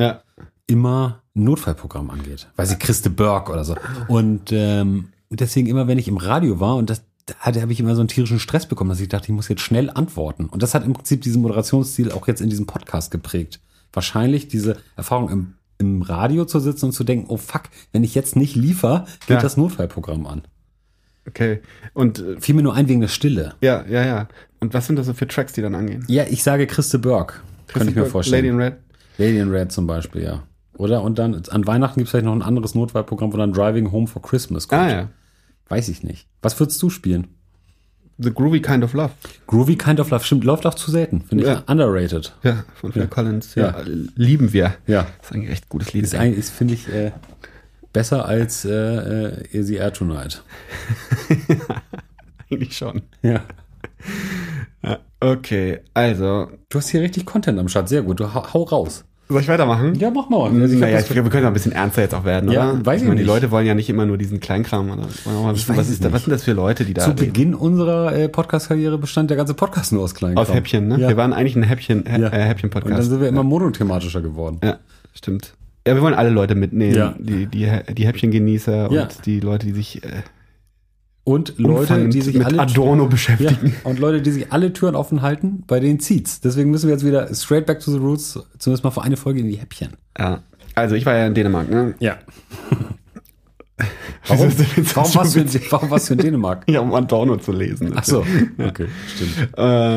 immer ein Notfallprogramm angeht. Weiß ich, Christe Burke oder so. Und deswegen immer, wenn ich im Radio war, und da habe ich immer so einen tierischen Stress bekommen, dass ich dachte, ich muss jetzt schnell antworten. Und das hat im Prinzip diesen Moderationsstil auch jetzt in diesem Podcast geprägt. Wahrscheinlich diese Erfahrung im Radio zu sitzen und zu denken, oh fuck, wenn ich jetzt nicht liefere, geht das Notfallprogramm an. Okay. Und fiel mir nur ein wegen der Stille. Ja. Und was sind das so für Tracks, die dann angehen? Ja, ich sage Christe Burke. Könnte ich mir vorstellen. Lady in Red? Lady in Red zum Beispiel, ja. Oder? Und dann an Weihnachten gibt es vielleicht noch ein anderes Notfallprogramm, wo dann Driving Home for Christmas kommt. Ah, ja. Weiß ich nicht. Was würdest du spielen? The Groovy Kind of Love. Groovy Kind of Love, stimmt, läuft auch zu selten. Finde ich underrated. Ja, von Phil Collins. Ja, lieben wir. Ja. Das ist eigentlich echt ein gutes Lied. Ist finde ich, besser als Easy Air Tonight. Eigentlich schon. Ja. Okay, also. Du hast hier richtig Content am Start, sehr gut. Du hau raus. Soll ich weitermachen? Ja, mach mal. Also wir können ja ein bisschen ernster jetzt auch werden, ja, oder? Weiß ich nicht. Die Leute wollen ja nicht immer nur diesen Kleinkram. Oder was sind das für Leute, die da Zu Beginn unserer Podcast-Karriere bestand der ganze Podcast nur aus Kleinkram. Aus Häppchen, ne? Ja. Wir waren eigentlich ein Häppchen-Podcast. Und dann sind wir immer monothematischer geworden. Ja, stimmt. Ja, wir wollen alle Leute mitnehmen. Ja. Die Häppchengenießer und die Leute, die sich und Leute, die sich mit alle Adorno beschäftigen. Ja, und Leute, die sich alle Türen offen halten, bei denen zieht's. Deswegen müssen wir jetzt wieder straight back to the roots, zumindest mal für eine Folge in die Häppchen. Ja. Also ich war ja in Dänemark, ne? Ja. Warum warst du in Dänemark? Ja, um Adorno zu lesen. Ach so, okay, stimmt.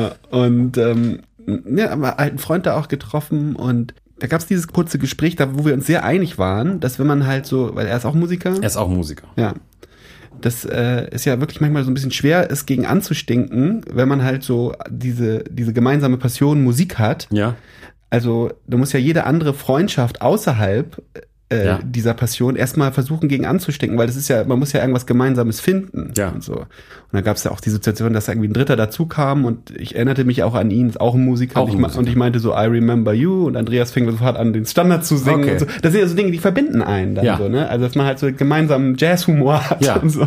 Haben wir einen Freund da auch getroffen und da gab's dieses kurze Gespräch, da wo wir uns sehr einig waren, dass wenn man halt so, weil er ist auch Musiker. Er ist auch Musiker. Ja. Das ist ja wirklich manchmal so ein bisschen schwer, es gegen anzustinken, wenn man halt so diese gemeinsame Passion Musik hat. Ja. Also da muss ja jede andere Freundschaft außerhalb dieser Passion erstmal versuchen, gegen anzustinken, weil das ist ja, man muss ja irgendwas Gemeinsames finden. Ja. Und so. Und dann gab es ja auch die Situation, dass irgendwie ein Dritter dazu kam und ich erinnerte mich auch an ihn, ist auch ein Musiker. Und ich meinte so, I remember you, und Andreas fing sofort an, den Standard zu singen. Okay. Und so. Das sind ja so Dinge, die verbinden einen dann so, ne? Also dass man halt so gemeinsamen Jazzhumor hat und so.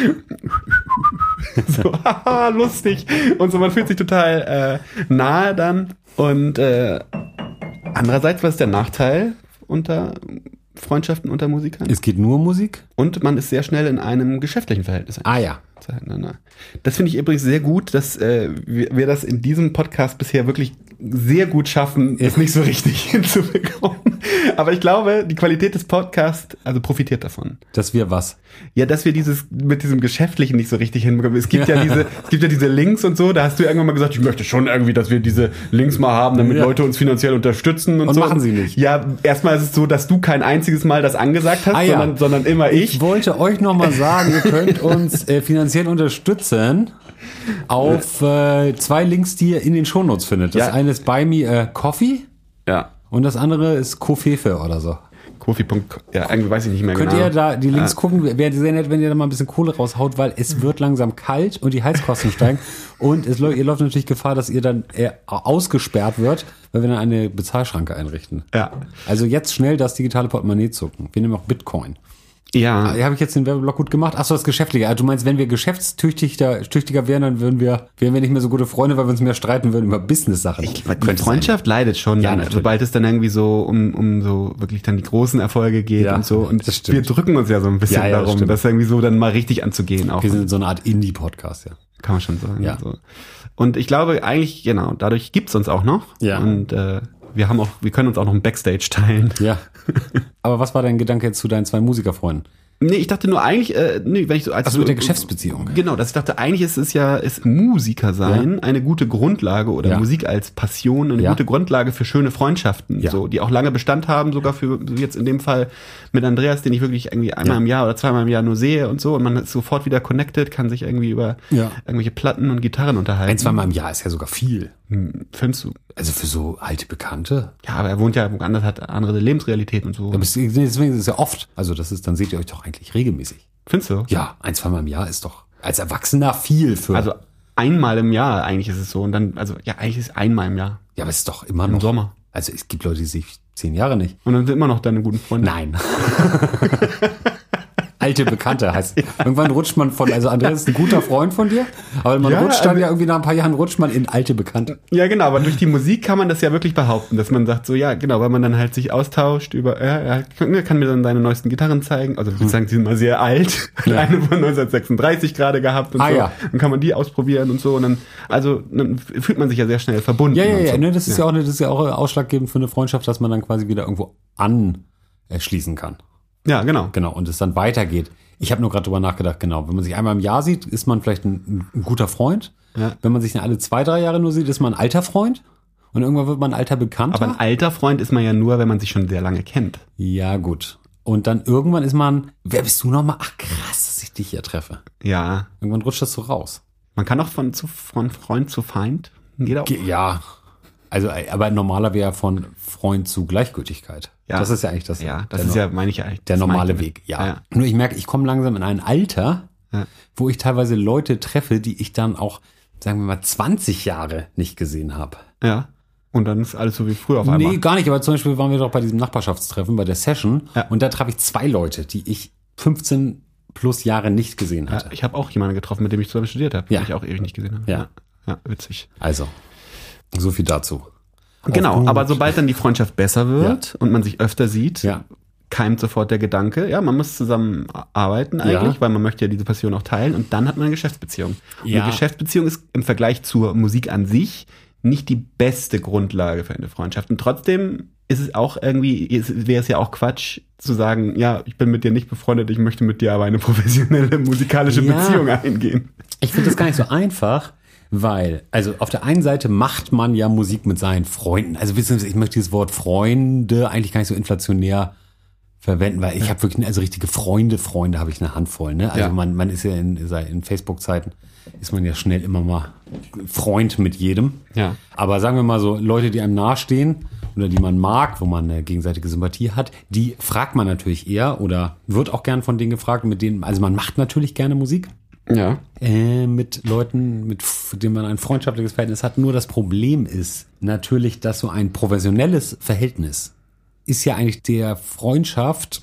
So, haha, lustig. Und so, man fühlt sich total nahe dann. Und andererseits, was ist der Nachteil unter Freundschaften unter Musikern? Es geht nur um Musik? Und man ist sehr schnell in einem geschäftlichen Verhältnis. Ah ja. Das finde ich übrigens sehr gut, dass wir das in diesem Podcast bisher wirklich sehr gut schaffen, es nicht so richtig hinzubekommen. Aber ich glaube, die Qualität des Podcasts profitiert davon. Dass wir was? Ja, dass wir mit diesem Geschäftlichen nicht so richtig hinbekommen. Es gibt ja diese Links und so, da hast du irgendwann mal gesagt, ich möchte schon irgendwie, dass wir diese Links mal haben, damit Leute uns finanziell unterstützen und so. Und machen sie nicht. Ja, erstmal ist es so, dass du kein einziges Mal das angesagt hast, sondern immer ich. Ich wollte euch nochmal sagen, ihr könnt uns finanziell unterstützen auf 2 Links, die ihr in den Shownotes findet. Das eine ist Buy Me Coffee. Ja. Und das andere ist Kofefe oder so. Irgendwie weiß ich nicht mehr Könnt ihr da die Links gucken? Wäre sehr nett, wenn ihr da mal ein bisschen Kohle raushaut, weil es wird langsam kalt und die Heizkosten steigen. Und ihr läuft natürlich Gefahr, dass ihr dann ausgesperrt wird, weil wir dann eine Bezahlschranke einrichten. Ja. Also jetzt schnell das digitale Portemonnaie zucken. Wir nehmen auch Bitcoin. Ja. Habe ich jetzt den Werbeblock gut gemacht? Ach so, das Geschäftliche. Also du meinst, wenn wir geschäftstüchtiger wären, dann wären wir nicht mehr so gute Freunde, weil wir uns mehr streiten würden über Business-Sachen. Die Freundschaft leidet schon, ja, sobald es dann irgendwie so um so wirklich dann die großen Erfolge geht und so. Und wir drücken uns ja so ein bisschen darum, das irgendwie so dann mal richtig anzugehen. Auch wir sind so eine Art Indie-Podcast, ja. Kann man schon sagen. Ja. So. Und ich glaube eigentlich, genau, dadurch gibt's uns auch noch. Ja. Und wir können uns auch noch ein Backstage teilen. Ja. Aber was war dein Gedanke jetzt zu deinen 2 Musikerfreunden? Nee, ich dachte nur eigentlich, wenn ich so mit der Geschäftsbeziehung. Genau, dass ich dachte, eigentlich ist Musiker sein eine gute Grundlage oder Musik als Passion eine gute Grundlage für schöne Freundschaften, so, die auch lange Bestand haben, sogar für jetzt in dem Fall mit Andreas, den ich wirklich irgendwie einmal im Jahr oder zweimal im Jahr nur sehe und so, und man ist sofort wieder connected, kann sich irgendwie über irgendwelche Platten und Gitarren unterhalten. 1-2 Mal im Jahr ist ja sogar viel. Findest du? Also für so alte Bekannte? Ja, aber er wohnt ja woanders, hat andere Lebensrealität und so. Ja, deswegen ist es ja oft. Also dann seht ihr euch doch eigentlich regelmäßig. Findest du? Ja, 1-2 Mal im Jahr ist doch als Erwachsener viel für. Also einmal im Jahr eigentlich ist es so. Und dann, eigentlich ist es einmal im Jahr. Ja, aber es ist doch immer noch. Im Sommer. Also es gibt Leute, die sich 10 Jahre nicht. Und dann sind immer noch deine guten Freunde. Nein. Alte Bekannte heißt. Irgendwann rutscht man also Andreas ist ein guter Freund von dir, aber man rutscht dann irgendwie nach ein paar Jahren rutscht man in alte Bekannte. Ja, genau, aber durch die Musik kann man das ja wirklich behaupten, dass man sagt so, ja, genau, weil man dann halt sich austauscht über, er kann mir dann seine neuesten Gitarren zeigen, also ich würde sagen, die sind mal sehr alt, eine von 1936 gerade gehabt und so, dann kann man die ausprobieren und so, und dann fühlt man sich ja sehr schnell verbunden. Ja, so. Das ist ja auch ausschlaggebend für eine Freundschaft, dass man dann quasi wieder irgendwo anschließen kann. Ja, genau. Genau, und es dann weitergeht. Ich habe nur gerade drüber nachgedacht, genau. Wenn man sich einmal im Jahr sieht, ist man vielleicht ein guter Freund. Ja. Wenn man sich alle 2-3 Jahre nur sieht, ist man ein alter Freund. Und irgendwann wird man ein alter Bekannter. Aber ein alter Freund ist man ja nur, wenn man sich schon sehr lange kennt. Ja, gut. Und dann irgendwann ist man, wer bist du nochmal? Ach krass, dass ich dich hier treffe. Ja. Irgendwann rutscht das so raus. Man kann auch von Freund zu Feind. Geht auch. Ja. Also, aber normaler wäre von Freund zu Gleichgültigkeit. Ja. Das ist ja eigentlich das. Ja, das ist ja, meine ich eigentlich. Der normale Weg, ja. Nur ich merke, ich komme langsam in ein Alter, wo ich teilweise Leute treffe, die ich dann auch, sagen wir mal, 20 Jahre nicht gesehen habe. Ja. Und dann ist alles so wie früher auf einmal. Nee, gar nicht. Aber zum Beispiel waren wir doch bei diesem Nachbarschaftstreffen, bei der Session. Ja. Und da traf ich 2 Leute, die ich 15 plus Jahre nicht gesehen hatte. Ja, ich habe auch jemanden getroffen, mit dem ich zusammen studiert habe, den ich auch ewig nicht gesehen habe. Ja, witzig. Also. So viel dazu. Genau, aber sobald dann die Freundschaft besser wird und man sich öfter sieht, keimt sofort der Gedanke, man muss zusammen arbeiten eigentlich, weil man möchte ja diese Passion auch teilen, und dann hat man eine Geschäftsbeziehung. Und eine Geschäftsbeziehung ist im Vergleich zur Musik an sich nicht die beste Grundlage für eine Freundschaft. Und trotzdem ist es auch irgendwie, wäre es ja auch Quatsch zu sagen, ja, ich bin mit dir nicht befreundet, ich möchte mit dir aber eine professionelle musikalische Beziehung eingehen. Ich finde das gar nicht so einfach. Weil, also auf der einen Seite macht man ja Musik mit seinen Freunden. Also wissen Sie, ich möchte dieses Wort Freunde eigentlich gar nicht so inflationär verwenden, weil ich habe wirklich, also richtige Freunde habe ich eine Handvoll. Ne? Also man ist ja in Facebook-Zeiten, ist man ja schnell immer mal Freund mit jedem. Ja. Aber sagen wir mal so, Leute, die einem nahestehen oder die man mag, wo man eine gegenseitige Sympathie hat, die fragt man natürlich eher oder wird auch gern von denen gefragt, mit denen, also man macht natürlich gerne Musik. Ja. Mit Leuten, mit denen man ein freundschaftliches Verhältnis hat. Nur das Problem ist natürlich, dass so ein professionelles Verhältnis ist ja eigentlich der Freundschaft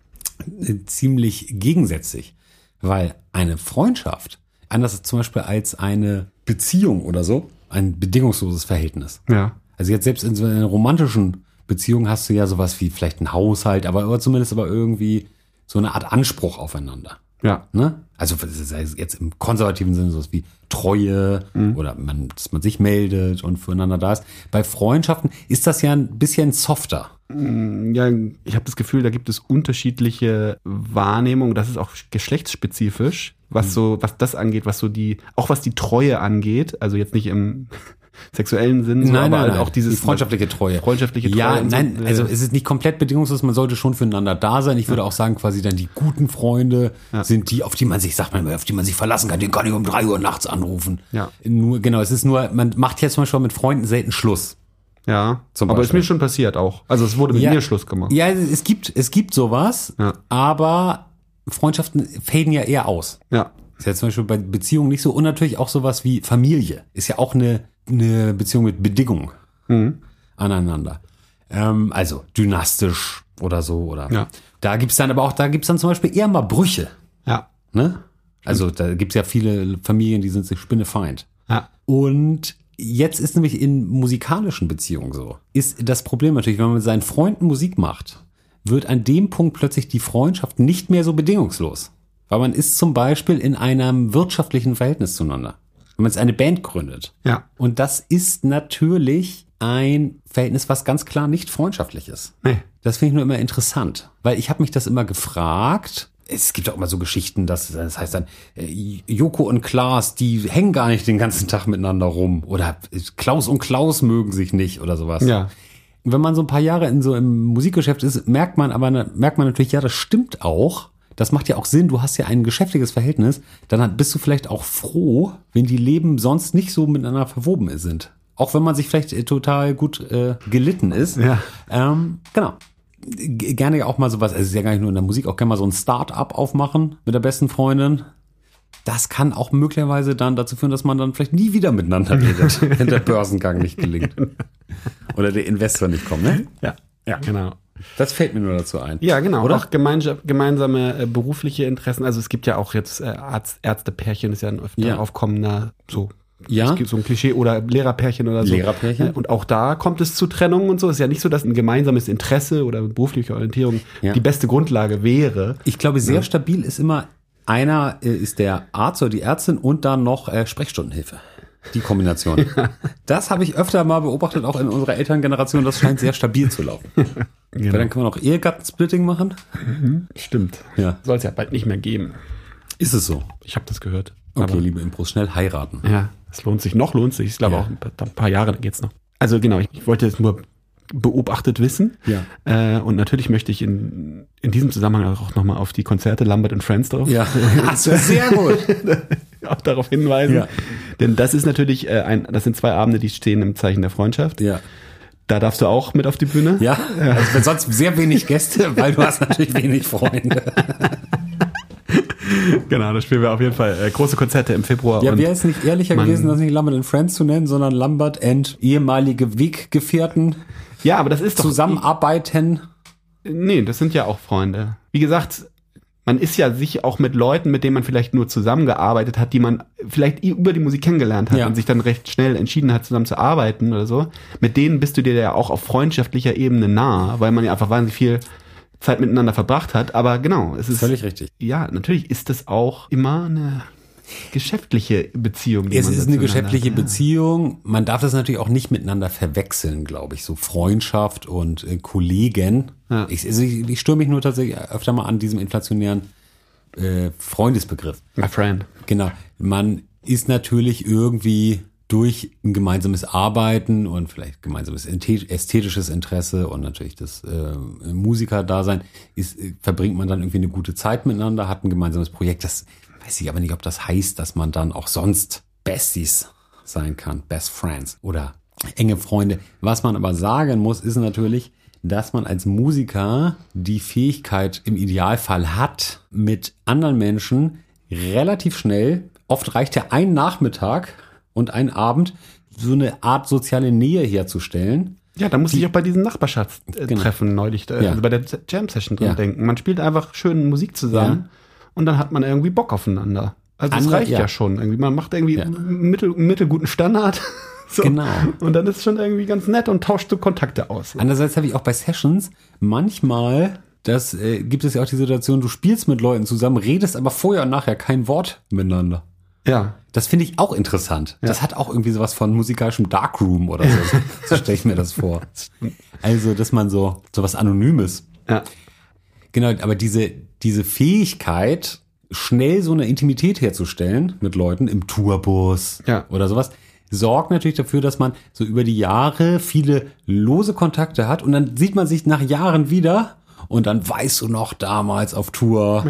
ziemlich gegensätzlich. Weil eine Freundschaft, anders zum Beispiel als eine Beziehung oder so, ein bedingungsloses Verhältnis. Ja. Also jetzt selbst in so einer romantischen Beziehung hast du ja sowas wie vielleicht einen Haushalt, aber zumindest irgendwie so eine Art Anspruch aufeinander. Ja. Ne? Also jetzt im konservativen Sinne sowas wie Treue oder dass man sich meldet und füreinander da ist. Bei Freundschaften ist das ja ein bisschen softer. Ja, ich habe das Gefühl, da gibt es unterschiedliche Wahrnehmungen. Das ist auch geschlechtsspezifisch, was das angeht, was die Treue angeht. Also jetzt nicht im sexuellen Sinn, nein, auch dieses freundschaftliche Treue. Ja, nein, also es ist nicht komplett bedingungslos, man sollte schon füreinander da sein. Ich würde auch sagen, quasi dann die guten Freunde sind die, auf die man sich verlassen kann. Den kann ich um 3 Uhr nachts anrufen. Ja. Es ist nur, man macht jetzt zum Beispiel mit Freunden selten Schluss. Ja, aber ist mir schon passiert auch. Also es wurde mit mir Schluss gemacht. Ja, es gibt sowas, aber Freundschaften faden ja eher aus. Ja. Ist ja zum Beispiel bei Beziehungen nicht so. Und natürlich auch sowas wie Familie. Ist ja auch eine Beziehung mit Bedingungen aneinander. Also dynastisch oder so oder Da gibt's dann zum Beispiel eher mal Brüche. Ja. Ne? Also da gibt's ja viele Familien, die sind sich spinnefeind. Ja. Und jetzt ist nämlich in musikalischen Beziehungen so, ist das Problem natürlich, wenn man mit seinen Freunden Musik macht, wird an dem Punkt plötzlich die Freundschaft nicht mehr so bedingungslos. Weil man ist zum Beispiel in einem wirtschaftlichen Verhältnis zueinander. Wenn man jetzt eine Band gründet. Ja. Und das ist natürlich ein Verhältnis, was ganz klar nicht freundschaftlich ist. Nee. Das finde ich nur immer interessant. Weil ich habe mich das immer gefragt. Es gibt auch immer so Geschichten, das heißt dann, Joko und Klaas, die hängen gar nicht den ganzen Tag miteinander rum. Oder Klaus und Klaus mögen sich nicht oder sowas. Ja. Wenn man so ein paar Jahre im Musikgeschäft ist, merkt man natürlich, ja, das stimmt auch. Das macht ja auch Sinn, du hast ja ein geschäftiges Verhältnis, dann bist du vielleicht auch froh, wenn die Leben sonst nicht so miteinander verwoben sind. Auch wenn man sich vielleicht total gut gelitten ist. Ja. Genau. Gerne ja auch mal sowas, also es ist ja gar nicht nur in der Musik, auch gerne mal so ein Start-up aufmachen mit der besten Freundin. Das kann auch möglicherweise dann dazu führen, dass man dann vielleicht nie wieder miteinander redet, wenn der Börsengang nicht gelingt. Oder der Investor nicht kommt, ne? Ja, genau. Das fällt mir nur dazu ein. Ja, genau. Oder? Auch gemeinsame berufliche Interessen. Also es gibt ja auch jetzt Ärztepärchen, ist ja ein öfter aufkommender, so. Ja. Es gibt so ein Klischee oder Lehrerpärchen oder so. Lehrerpärchen. Und auch da kommt es zu Trennungen und so. Es ist ja nicht so, dass ein gemeinsames Interesse oder berufliche Orientierung die beste Grundlage wäre. Ich glaube, sehr stabil ist immer einer ist der Arzt oder die Ärztin und dann noch Sprechstundenhilfe. Die Kombination. Das habe ich öfter mal beobachtet, auch in unserer Elterngeneration. Das scheint sehr stabil zu laufen. Genau. Weil dann kann man auch Ehegattensplitting machen. Stimmt. Ja. Soll es ja bald nicht mehr geben. Ist es so? Ich habe das gehört. Okay, liebe Impros, schnell heiraten. Ja, es lohnt sich. Ich glaube auch ein paar Jahre geht's noch. Also genau, ich wollte es nur beobachtet wissen. Ja. Und natürlich möchte ich in diesem Zusammenhang auch nochmal auf die Konzerte Lambert und Friends drauf. Ja, also sehr gut. Auch darauf hinweisen. Ja. Denn das ist natürlich das sind 2 Abende, die stehen im Zeichen der Freundschaft. Ja. Da darfst du auch mit auf die Bühne. Ja, also sonst sehr wenig Gäste, weil du hast natürlich wenig Freunde. Genau, da spielen wir auf jeden Fall große Konzerte im Februar. Ja, wäre es nicht ehrlicher gewesen, das nicht Lambert and Friends zu nennen, sondern Lambert and ehemalige Weggefährten. Ja, aber das ist doch zusammenarbeiten. Nee, das sind ja auch Freunde. Wie gesagt, man ist ja sich auch mit Leuten, mit denen man vielleicht nur zusammengearbeitet hat, die man vielleicht über die Musik kennengelernt hat und sich dann recht schnell entschieden hat, zusammen zu arbeiten oder so. Mit denen bist du dir ja auch auf freundschaftlicher Ebene nah, weil man ja einfach wahnsinnig viel Zeit miteinander verbracht hat. Aber genau, es ist völlig richtig. Ja, natürlich ist das auch immer eine geschäftliche Beziehung. Es ist eine geschäftliche Beziehung. Man darf das natürlich auch nicht miteinander verwechseln, glaube ich. So Freundschaft und Kollegen. Ja. Ich störe mich nur tatsächlich öfter mal an diesem inflationären Freundesbegriff. My friend. Genau. Man ist natürlich irgendwie durch ein gemeinsames Arbeiten und vielleicht gemeinsames ästhetisches Interesse und natürlich das Musikerdasein verbringt man dann irgendwie eine gute Zeit miteinander, hat ein gemeinsames Projekt. Das weiß ich aber nicht, ob das heißt, dass man dann auch sonst Besties sein kann, Best Friends oder enge Freunde. Was man aber sagen muss, ist natürlich, dass man als Musiker die Fähigkeit im Idealfall hat, mit anderen Menschen relativ schnell, oft reicht ja ein Nachmittag und ein Abend, so eine Art soziale Nähe herzustellen. Ja, da muss ich auch bei diesen Nachbarschaftstreffen neulich, also bei der Jam-Session drin denken. Man spielt einfach schön Musik zusammen und dann hat man irgendwie Bock aufeinander. Also das reicht ja schon. Irgendwie. Man macht irgendwie einen mittelguten Standard. So. Genau. Und dann ist es schon irgendwie ganz nett und tauscht so Kontakte aus. Andererseits habe ich auch bei Sessions manchmal, gibt es ja auch die Situation, du spielst mit Leuten zusammen, redest aber vorher und nachher kein Wort miteinander. Ja. Das finde ich auch interessant. Ja. Das hat auch irgendwie sowas von musikalischem Darkroom oder so. So stelle ich mir das vor. Also, dass man so was Anonymes. Ja. Genau, aber diese Fähigkeit, schnell so eine Intimität herzustellen mit Leuten im Tourbus oder sowas, sorgt natürlich dafür, dass man so über die Jahre viele lose Kontakte hat und dann sieht man sich nach Jahren wieder und dann weißt du noch damals auf Tour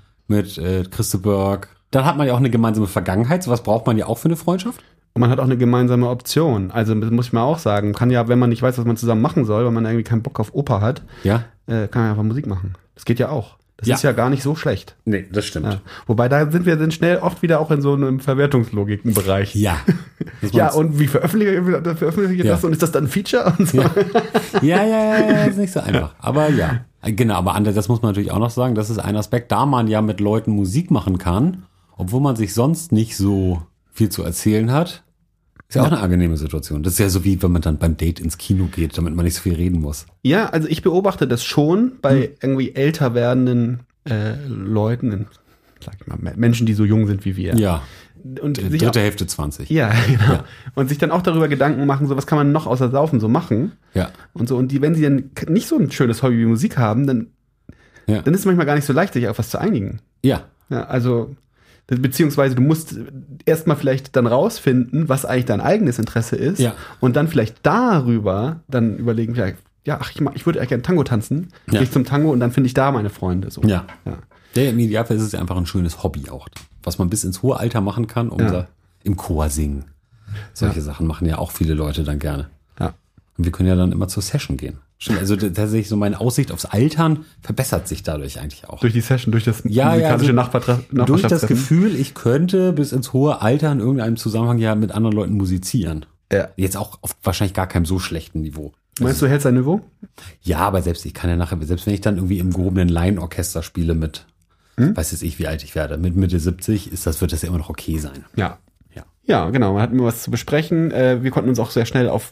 mit Christe Berg. Dann hat man ja auch eine gemeinsame Vergangenheit. Sowas braucht man ja auch für eine Freundschaft. Und man hat auch eine gemeinsame Option. Also das muss ich mal auch sagen. Kann ja, wenn man nicht weiß, was man zusammen machen soll, weil man irgendwie keinen Bock auf Oper hat, kann man einfach Musik machen. Das geht ja auch. Das ist ja gar nicht so schlecht. Nee, das stimmt. Ja. Wobei da sind wir schnell oft wieder auch in so einem Verwertungslogiken-Bereich. Ja. Ja, und wie veröffentliche ich das? Und ist das dann ein Feature? Und so? Ja, ist nicht so einfach. Aber ja, genau, aber das muss man natürlich auch noch sagen, das ist ein Aspekt, da man ja mit Leuten Musik machen kann, obwohl man sich sonst nicht so viel zu erzählen hat, ist ja auch eine angenehme Situation. Das ist ja so wie, wenn man dann beim Date ins Kino geht, damit man nicht so viel reden muss. Ja, also ich beobachte das schon bei irgendwie älter werdenden Leuten, sag ich mal, Menschen, die so jung sind wie wir. Ja. Und dritte Hälfte 20. Ja, genau. Ja. Und sich dann auch darüber Gedanken machen, so was kann man noch außer Saufen so machen. Ja. Und so, und wenn sie dann nicht so ein schönes Hobby wie Musik haben, dann ist es manchmal gar nicht so leicht, sich auf was zu einigen. Ja. Ja, also beziehungsweise du musst erstmal vielleicht dann rausfinden, was eigentlich dein eigenes Interesse ist. Ja. Und dann vielleicht darüber dann überlegen, ich würde eigentlich gerne Tango tanzen. Gehe ich zum Tango und dann finde ich da meine Freunde. So. Ja. Im Idealfall ist es einfach ein schönes Hobby auch, was man bis ins hohe Alter machen kann, im Chor singen. Solche Sachen machen ja auch viele Leute dann gerne. Ja. Und wir können ja dann immer zur Session gehen. Also tatsächlich so meine Aussicht aufs Altern verbessert sich dadurch eigentlich auch. Durch die Session, durch das musikalische Nachbarschaftstreffen. Durch das Gefühl, ich könnte bis ins hohe Alter in irgendeinem Zusammenhang ja mit anderen Leuten musizieren. Ja. Jetzt auch auf wahrscheinlich gar keinem so schlechten Niveau. Meinst du, hältst dein Niveau? Ja, aber ich kann ja nachher, selbst wenn ich dann irgendwie im gehobenen Laienorchester spiele mit, weiß jetzt ich, wie alt ich werde, mit Mitte 70, wird das ja immer noch okay sein. Ja. Ja, genau. Wir hatten was zu besprechen. Wir konnten uns auch sehr schnell das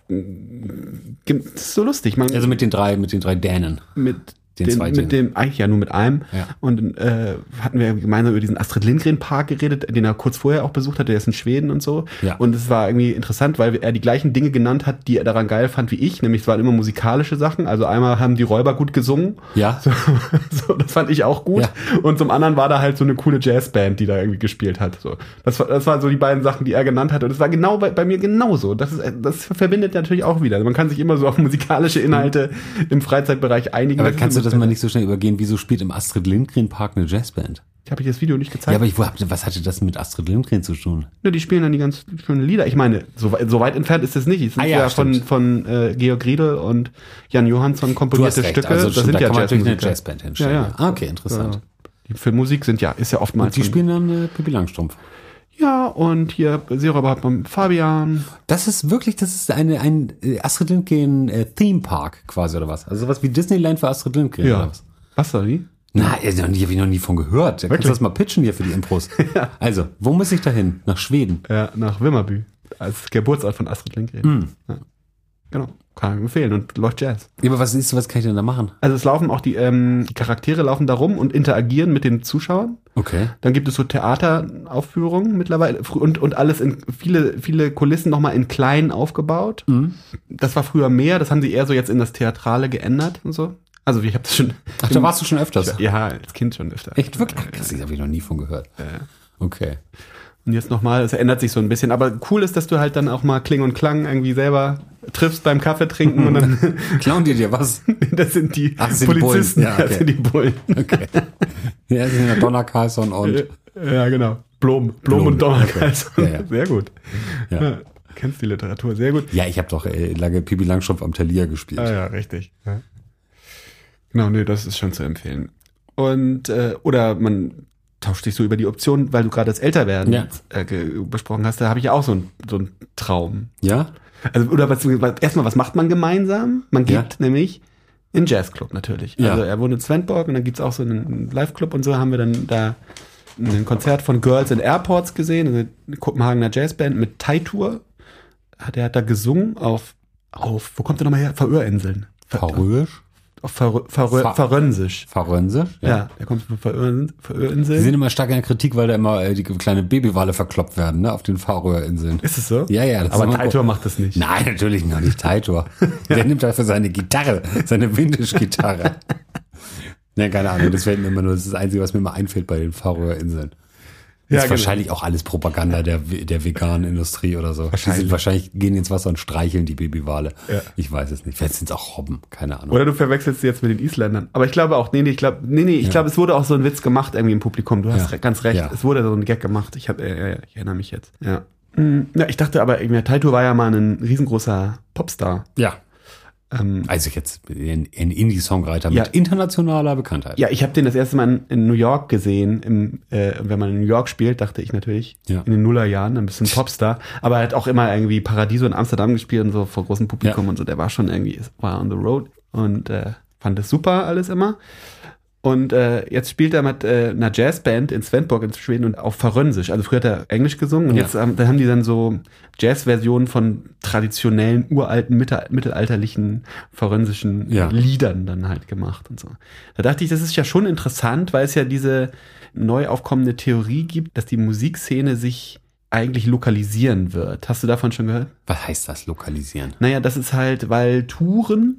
ist so lustig. Also mit den drei Dänen. Eigentlich ja nur mit einem. Ja. Und hatten wir gemeinsam über diesen Astrid Lindgren Park geredet, den er kurz vorher auch besucht hatte, der ist in Schweden und so. Ja. Und es war irgendwie interessant, weil er die gleichen Dinge genannt hat, die er daran geil fand wie ich. Nämlich es waren immer musikalische Sachen. Also einmal haben die Räuber gut gesungen. Ja. So, das fand ich auch gut. Ja. Und zum anderen war da halt so eine coole Jazzband, die da irgendwie gespielt hat. So. Das waren so die beiden Sachen, die er genannt hat. Und es war genau bei mir genauso. Das verbindet natürlich auch wieder. Also man kann sich immer so auf musikalische Inhalte im Freizeitbereich einigen. Aber kannst du das mal nicht so schnell übergehen, wieso spielt im Astrid Lindgren Park eine Jazzband? Ich habe das Video nicht gezeigt. Ja, aber was hatte das mit Astrid Lindgren zu tun? Ja, die spielen dann die ganz schönen Lieder. Ich meine, so weit entfernt ist es nicht. Es sind ja von Georg Riedel und Jan Johansson komponierte Stücke. Also das sind ja eine Jazzband hinstellen. Ja. Okay, interessant. Die Filmmusik ist ja oftmals. Und die spielen dann Pippi Langstrumpf. Ja, und hier Seeräuber hat man Fabian. Das ist ein Astrid Lindgren Theme Park quasi, oder was? Also sowas wie Disneyland für Astrid Lindgren, oder was? Was da nie? Na, habe ich noch nie von gehört. Da kannst du das mal pitchen hier für die Impros. Ja. Also, wo muss ich da hin? Nach Schweden? Ja, nach Vimmerby. Als Geburtsort von Astrid Lindgren. Ja. Genau. Kann ich empfehlen und läuft Jazz. Ja, aber was kann ich denn da machen? Also es laufen auch die Charaktere laufen da rum und interagieren mit den Zuschauern. Okay. Dann gibt es so Theateraufführungen mittlerweile und alles in viele Kulissen nochmal in klein aufgebaut. Mhm. Das war früher mehr, das haben sie eher so jetzt in das Theatrale geändert und so. Also ich habe das schon. Ach, da warst du schon öfters? Ja, als Kind schon öfter. Echt wirklich? Krass, das habe ich noch nie von gehört. Okay. Und jetzt nochmal, es ändert sich so ein bisschen. Aber cool ist, dass du halt dann auch mal Kling und Klang irgendwie selber triffst beim Kaffee trinken und dann. Klauen die dir was? Das sind die Polizisten. Ja, okay. Das sind die Bullen. Okay. Ja, das sind ja Donner Carlson und. Ja, genau. Blom und Donner Carlson. Okay. Ja. Sehr gut. Ja. Kennst die Literatur, sehr gut. Ja, ich habe doch lange Pippi Langstrumpf am Thalia gespielt. Ja, richtig. Ja. Genau, das ist schon zu empfehlen. Und, oder man tauscht sich so über die Option, weil du gerade das Älterwerden besprochen hast, da habe ich ja auch so einen Traum. Ja? Also, oder erstmal, was macht man gemeinsam? Man geht nämlich in einen Jazzclub natürlich. Ja. Also er wohnt in Svendborg und dann gibt's auch so einen Live-Club und so haben wir dann da ein Konzert von Girls in Airports gesehen, also eine Kopenhagener Jazzband mit Teitur. Der hat da gesungen auf wo kommt der nochmal her? Färöerinseln. Färöisch? Färönsisch. Färönsisch? Ja, der kommt von Färöerinseln. Sie sind immer stark in der Kritik, weil da immer die kleine Babywale verkloppt werden, ne, auf den Färöerinseln. Ist es so? Ja. Das aber Teitur macht das nicht. Nein, natürlich noch nicht Teitur. Der nimmt dafür seine Gitarre, seine Vintage-Gitarre. Ja, keine Ahnung, das fällt mir immer nur, das ist das Einzige, was mir immer einfällt bei den Färöerinseln. Das ist wahrscheinlich auch alles Propaganda der veganen Industrie oder so. Wahrscheinlich gehen ins Wasser und streicheln die Babywale. Ja. Ich weiß es nicht. Vielleicht sind es auch Robben, keine Ahnung. Oder du verwechselst sie jetzt mit den Isländern. Aber ich glaube auch, ich glaube, es wurde auch so ein Witz gemacht irgendwie im Publikum. Du hast ganz recht. Ja. Es wurde so ein Gag gemacht. Ich erinnere mich jetzt. Ja. Ja, ich dachte aber, Teitur war ja mal ein riesengroßer Popstar. Ja. Also jetzt ein Indie-Songwriter mit internationaler Bekanntheit. Ja, ich habe den das erste Mal in New York gesehen. Wenn man in New York spielt, dachte ich natürlich, in den Nullerjahren, ein bisschen Popstar. Aber er hat auch immer irgendwie Paradiso in Amsterdam gespielt und so vor großem Publikum und so. Der war schon irgendwie, war on the road und fand es super alles immer. Und jetzt spielt er mit einer Jazzband in Svendborg in Schweden und auf Färöisch. Also früher hat er Englisch gesungen und jetzt da haben die dann so Jazzversionen von traditionellen, uralten, mittelalterlichen färöischen Liedern dann halt gemacht und so. Da dachte ich, das ist ja schon interessant, weil es ja diese neu aufkommende Theorie gibt, dass die Musikszene sich eigentlich lokalisieren wird. Hast du davon schon gehört? Was heißt das, lokalisieren? Naja, das ist halt, weil Touren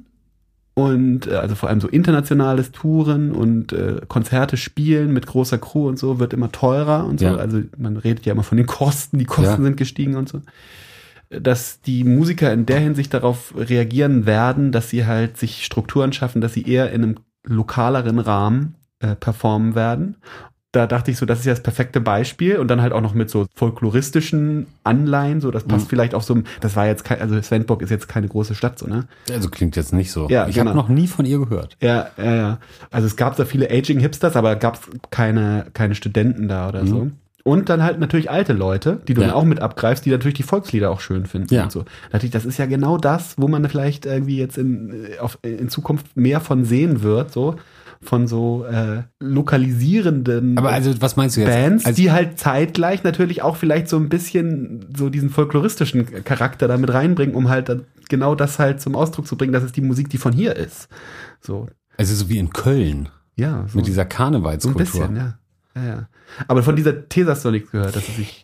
und also vor allem so internationales Touren und Konzerte spielen mit großer Crew und so wird immer teurer und so. Ja. Also man redet ja immer von den Kosten, die Kosten sind gestiegen und so. Dass die Musiker in der Hinsicht darauf reagieren werden, dass sie halt sich Strukturen schaffen, dass sie eher in einem lokaleren Rahmen performen werden. Da dachte ich so, das ist ja das perfekte Beispiel und dann halt auch noch mit so folkloristischen Anleihen, so das passt vielleicht auch so, das war jetzt also Svendborg ist jetzt keine große Stadt, so, ne? Also klingt jetzt nicht so. Ja, ich habe noch nie von ihr gehört. Ja. Also es gab da viele Aging-Hipsters, aber gab es keine Studenten da oder so. Und dann halt natürlich alte Leute, die du dann auch mit abgreifst, die natürlich die Volkslieder auch schön finden und so. Natürlich, das ist ja genau das, wo man vielleicht irgendwie jetzt in Zukunft mehr von sehen wird, so. Von so lokalisierenden Aber also, was meinst du jetzt? Bands, die halt zeitgleich natürlich auch vielleicht so ein bisschen so diesen folkloristischen Charakter da mit reinbringen, um halt dann genau das halt zum Ausdruck zu bringen, dass es die Musik, die von hier ist. So. Also so wie in Köln. Ja. So mit dieser Karnevalskultur. So ein bisschen, ja. Aber von dieser These hast du noch nichts gehört, dass es sich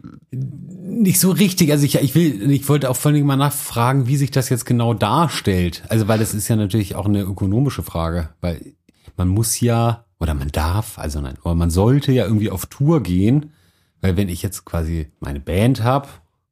nicht so richtig, also ich wollte auch vor allem mal nachfragen, wie sich das jetzt genau darstellt. Also, weil das ist ja natürlich auch eine ökonomische Frage, weil man muss ja, oder man darf, also nein, aber man sollte ja irgendwie auf Tour gehen, weil wenn ich jetzt quasi meine Band habe,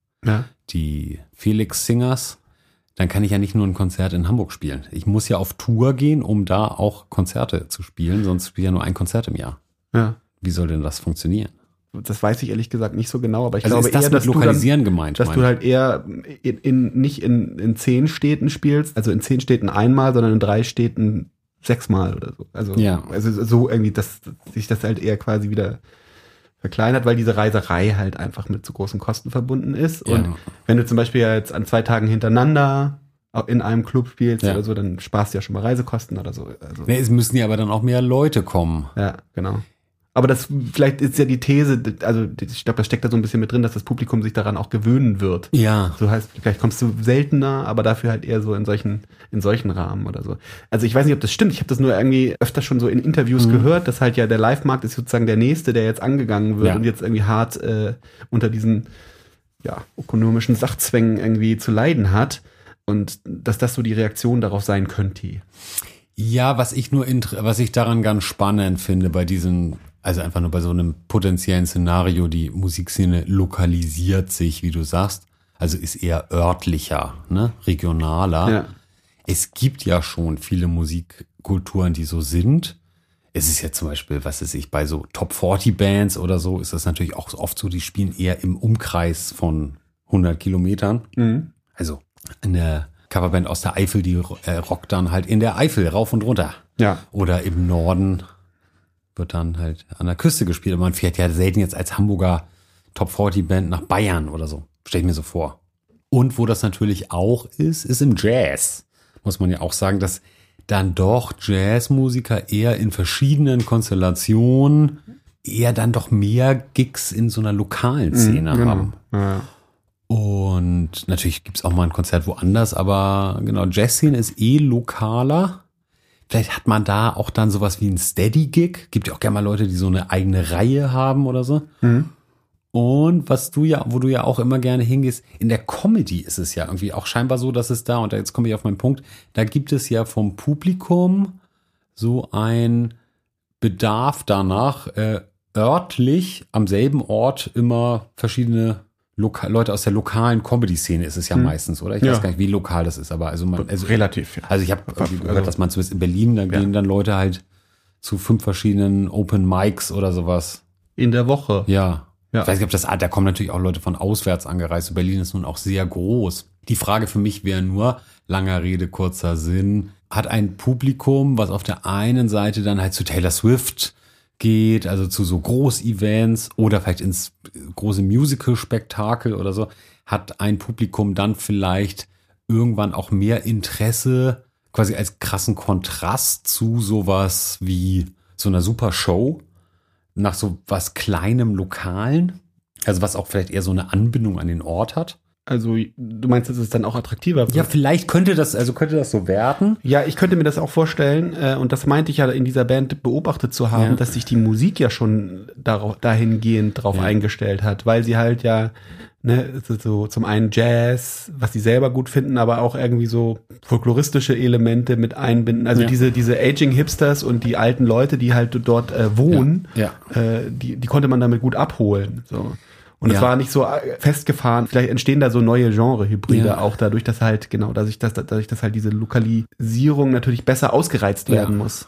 die Felix Singers, dann kann ich ja nicht nur ein Konzert in Hamburg spielen. Ich muss ja auf Tour gehen, um da auch Konzerte zu spielen, sonst spiele ich ja nur ein Konzert im Jahr. Ja. Wie soll denn das funktionieren? Das weiß ich ehrlich gesagt nicht so genau, aber ich also glaube ist das eher, mit dass Lokalisieren gemeint, dass du halt eher nicht in 10 Städten spielst, also in 10 Städten einmal, sondern in 3 Städten 6-mal oder so. Also so irgendwie, dass sich das halt eher quasi wieder verkleinert, weil diese Reiserei halt einfach mit zu großen Kosten verbunden ist. Und wenn du zum Beispiel jetzt an 2 Tagen hintereinander in einem Club spielst oder so, dann sparst du ja schon mal Reisekosten oder so. Also, es müssen ja aber dann auch mehr Leute kommen. Ja, genau. Aber das, vielleicht ist ja die These, also ich glaube, das steckt da so ein bisschen mit drin, dass das Publikum sich daran auch gewöhnen wird. Ja. So heißt, vielleicht kommst du seltener, aber dafür halt eher so in solchen Rahmen oder so. Also ich weiß nicht, ob das stimmt. Ich habe das nur irgendwie öfter schon so in Interviews gehört, dass halt ja der Live-Markt ist sozusagen der nächste, der jetzt angegangen wird und jetzt irgendwie hart unter diesen ökonomischen Sachzwängen irgendwie zu leiden hat. Und dass das so die Reaktion darauf sein könnte. Ja, was ich daran ganz spannend finde bei diesen, also einfach nur bei so einem potenziellen Szenario, die Musikszene lokalisiert sich, wie du sagst, also ist eher örtlicher, ne, regionaler. Ja. Es gibt ja schon viele Musikkulturen, die so sind. Es ist ja zum Beispiel, bei so Top 40 Bands oder so, ist das natürlich auch oft so, die spielen eher im Umkreis von 100 Kilometern. Mhm. Also eine Coverband aus der Eifel, die rockt dann halt in der Eifel rauf und runter. Ja. Oder im Norden wird dann halt an der Küste gespielt. Aber man fährt ja selten jetzt als Hamburger Top 40 Band nach Bayern oder so. Stell ich mir so vor. Und wo das natürlich auch ist im Jazz. Muss man ja auch sagen, dass dann doch Jazzmusiker eher in verschiedenen Konstellationen eher dann doch mehr Gigs in so einer lokalen Szene haben. Ja. Und natürlich gibt's auch mal ein Konzert woanders, aber genau, Jazzszene ist lokaler. Vielleicht hat man da auch dann sowas wie ein Steady-Gig. Gibt ja auch gerne mal Leute, die so eine eigene Reihe haben oder so. Mhm. Und wo du ja auch immer gerne hingehst, in der Comedy ist es ja irgendwie auch scheinbar so, dass es da, und jetzt komme ich auf meinen Punkt, da gibt es ja vom Publikum so ein Bedarf danach, örtlich am selben Ort immer verschiedene Leute aus der lokalen Comedy-Szene ist es ja meistens, oder? Ich weiß gar nicht, wie lokal das ist, aber relativ. Ja. Also ich habe gehört, dass man zumindest in Berlin, da gehen dann Leute halt zu 5 verschiedenen Open Mics oder sowas. In der Woche. Ja. Ich weiß nicht, ob da kommen natürlich auch Leute von auswärts angereist. Berlin ist nun auch sehr groß. Die Frage für mich wäre nur, langer Rede, kurzer Sinn, hat ein Publikum, was auf der einen Seite dann halt zu Taylor Swift geht, also zu so Groß-Events oder vielleicht ins große Musical-Spektakel oder so, hat ein Publikum dann vielleicht irgendwann auch mehr Interesse, quasi als krassen Kontrast zu sowas wie so einer super Show, nach so was kleinem Lokalen, also was auch vielleicht eher so eine Anbindung an den Ort hat. Also du meinst, dass es dann auch attraktiver wird? Ja, vielleicht könnte das so werden. Ja, ich könnte mir das auch vorstellen, und das meinte ich ja in dieser Band beobachtet zu haben, dass sich die Musik ja schon dahingehend drauf eingestellt hat, weil sie halt ja, ne, so zum einen Jazz, was sie selber gut finden, aber auch irgendwie so folkloristische Elemente mit einbinden. Also diese Aging-Hipsters und die alten Leute, die halt dort wohnen, die konnte man damit gut abholen, so. Und es war nicht so festgefahren. Vielleicht entstehen da so neue Genre-Hybride auch dadurch, dass halt, dadurch, dass halt diese Lokalisierung natürlich besser ausgereizt werden muss.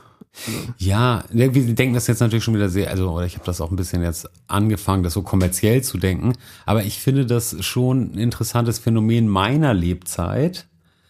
Ja, wir denken das jetzt natürlich schon wieder sehr, oder ich habe das auch ein bisschen jetzt angefangen, das so kommerziell zu denken. Aber ich finde das schon ein interessantes Phänomen meiner Lebzeit,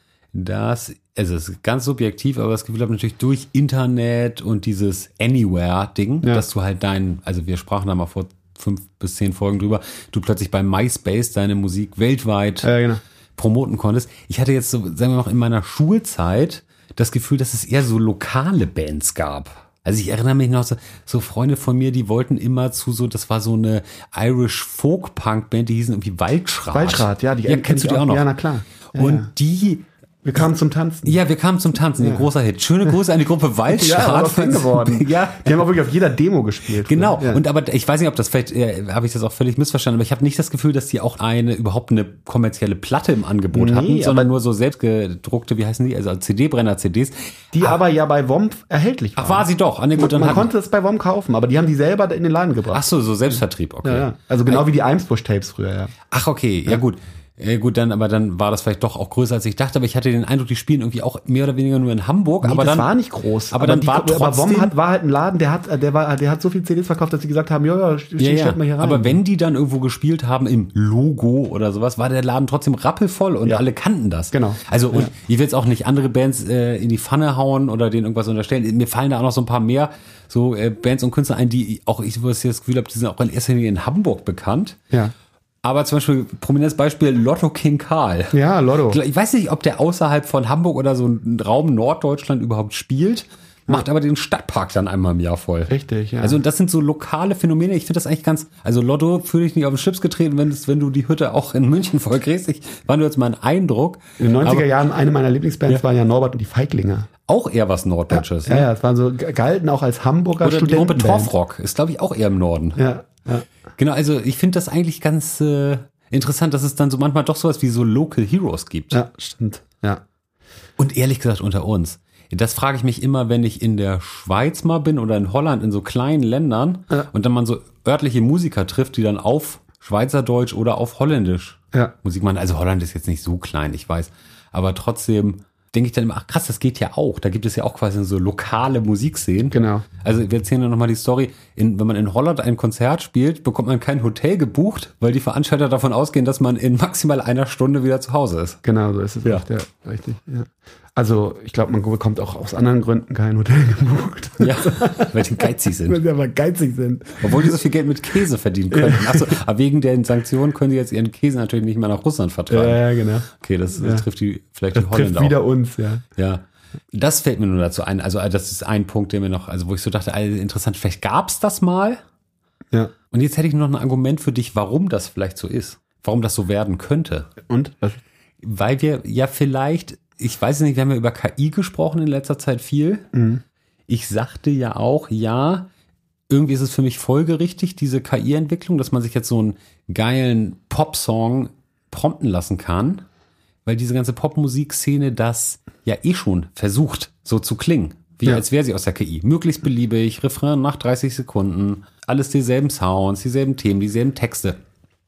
dass, es ist ganz subjektiv, aber das Gefühl habe natürlich durch Internet und dieses Anywhere-Ding, dass du halt wir sprachen da mal vor 5 bis 10 Folgen drüber, du plötzlich bei MySpace deine Musik weltweit promoten konntest. Ich hatte jetzt so, sagen wir mal, in meiner Schulzeit das Gefühl, dass es eher so lokale Bands gab. Also ich erinnere mich noch, so Freunde von mir, die wollten immer das war so eine Irish Folk-Punk-Band, die hießen irgendwie Waldschrat. Waldschrat, die kennst du die auch noch? Ja, na klar. Und wir kamen zum Tanzen. Ja, wir kamen zum Tanzen, ein großer Hit. Schöne Grüße an die Gruppe Waldschrat. Geworden. Die haben auch wirklich auf jeder Demo gespielt. Genau. Ja. Und aber ich weiß nicht, ob das vielleicht, habe ich das auch völlig missverstanden, aber ich habe nicht das Gefühl, dass die auch überhaupt eine kommerzielle Platte im Angebot hatten, sondern nur so selbstgedruckte, wie heißen die, also CD-Brenner, CDs. Die aber ja bei WOM erhältlich waren. Ach, war sie doch. Man konnte es bei WOM kaufen, aber die haben die selber in den Laden gebracht. Ach so Selbstvertrieb, okay. Ja. Also genau wie die Eimsbusch-Tapes früher, ja. Ach, okay, ja gut. Dann war das vielleicht doch auch größer, als ich dachte, aber ich hatte den Eindruck, die spielen irgendwie auch mehr oder weniger nur in Hamburg. Nee, aber das war nicht groß. Aber WOM war halt ein Laden, der hat so viel CDs verkauft, dass sie gesagt haben, stellt mal hier rein. Aber wenn die dann irgendwo gespielt haben im Logo oder sowas, war der Laden trotzdem rappelvoll und alle kannten das. Genau. Also und ich will jetzt auch nicht andere Bands in die Pfanne hauen oder denen irgendwas unterstellen. Mir fallen da auch noch so ein paar mehr so Bands und Künstler ein, die auch, ich das Gefühl habe, die sind auch in erster Linie in Hamburg bekannt. Ja. Aber zum Beispiel, prominentes Beispiel, Lotto King Karl. Ja, Lotto. Ich weiß nicht, ob der außerhalb von Hamburg oder so ein Raum Norddeutschland überhaupt spielt, macht aber den Stadtpark dann einmal im Jahr voll. Richtig, ja. Also das sind so lokale Phänomene. Ich finde das eigentlich also Lotto fühle ich nicht auf den Schlips getreten, wenn du die Hütte auch in München voll kriegst. War nur jetzt mein Eindruck. In den 90er Jahren, eine meiner Lieblingsbands waren ja Norbert und die Feiglinge. Auch eher was Norddeutsches. Ja, es waren so, galten auch als Hamburger Studenten. Oder die Gruppe Torfrock ist, glaube ich, auch eher im Norden. Ja. Genau, also ich finde das eigentlich ganz interessant, dass es dann so manchmal doch sowas wie so Local Heroes gibt. Ja, stimmt. Ja. Und ehrlich gesagt unter uns. Das frage ich mich immer, wenn ich in der Schweiz mal bin oder in Holland in so kleinen Ländern und dann man so örtliche Musiker trifft, die dann auf Schweizerdeutsch oder auf Holländisch Musik machen. Also Holland ist jetzt nicht so klein, ich weiß. Aber trotzdem denke ich dann immer, ach krass, das geht ja auch. Da gibt es ja auch quasi so lokale Musikszenen. Genau. Also wir erzählen ja nochmal die Story. Wenn man in Holland ein Konzert spielt, bekommt man kein Hotel gebucht, weil die Veranstalter davon ausgehen, dass man in maximal einer Stunde wieder zu Hause ist. Genau, so ist es. Ja. Richtig. Ja. Also ich glaube, man bekommt auch aus anderen Gründen kein Hotel gebucht. Ja, weil die geizig sind. Weil sie aber geizig sind. Obwohl die so viel Geld mit Käse verdienen können. Achso, aber wegen der Sanktionen können sie jetzt ihren Käse natürlich nicht mehr nach Russland vertreiben. Ja, genau. Okay, das trifft vielleicht die Holländer trifft wieder auch. Uns, ja. Ja. Das fällt mir nur dazu ein. Also das ist ein Punkt, der mir noch, wo ich so dachte, interessant, vielleicht gab's das mal. Ja. Und jetzt hätte ich noch ein Argument für dich, warum das vielleicht so ist. Warum das so werden könnte. Und? Was? Weil wir ja vielleicht, ich weiß nicht, wir haben ja über KI gesprochen in letzter Zeit viel. Mhm. Ich sagte ja auch, irgendwie ist es für mich folgerichtig, diese KI-Entwicklung, dass man sich jetzt so einen geilen Pop-Song prompten lassen kann, weil diese ganze Popmusikszene das ja schon versucht, so zu klingen, wie als wäre sie aus der KI. Möglichst beliebig, Refrain nach 30 Sekunden, alles dieselben Sounds, dieselben Themen, dieselben Texte.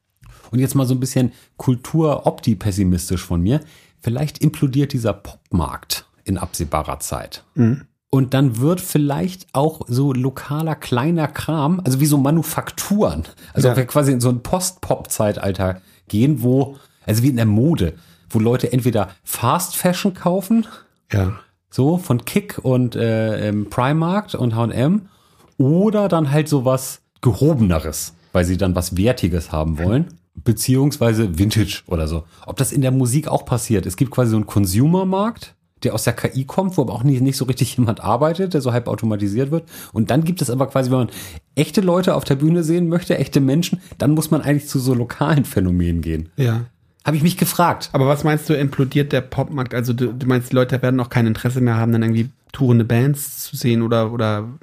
Und jetzt mal so ein bisschen kultur-opti-pessimistisch von mir. Vielleicht implodiert dieser Popmarkt in absehbarer Zeit. Mhm. Und dann wird vielleicht auch so lokaler, kleiner Kram, also wie so Manufakturen, also ob wir quasi in so ein Post-Pop-Zeitalter gehen, also wie in der Mode, wo Leute entweder Fast Fashion kaufen, so von Kick und Primark und H&M, oder dann halt sowas Gehobeneres, weil sie dann was Wertiges haben wollen, beziehungsweise Vintage oder so. Ob das in der Musik auch passiert. Es gibt quasi so einen Consumer-Markt, der aus der KI kommt, wo aber auch nicht so richtig jemand arbeitet, der so halb automatisiert wird. Und dann gibt es aber quasi, wenn man echte Leute auf der Bühne sehen möchte, echte Menschen, dann muss man eigentlich zu so lokalen Phänomenen gehen. Ja. Habe ich mich gefragt. Aber was meinst du, implodiert der Popmarkt? Also du meinst, die Leute werden auch kein Interesse mehr haben, dann irgendwie tourende Bands zu sehen oder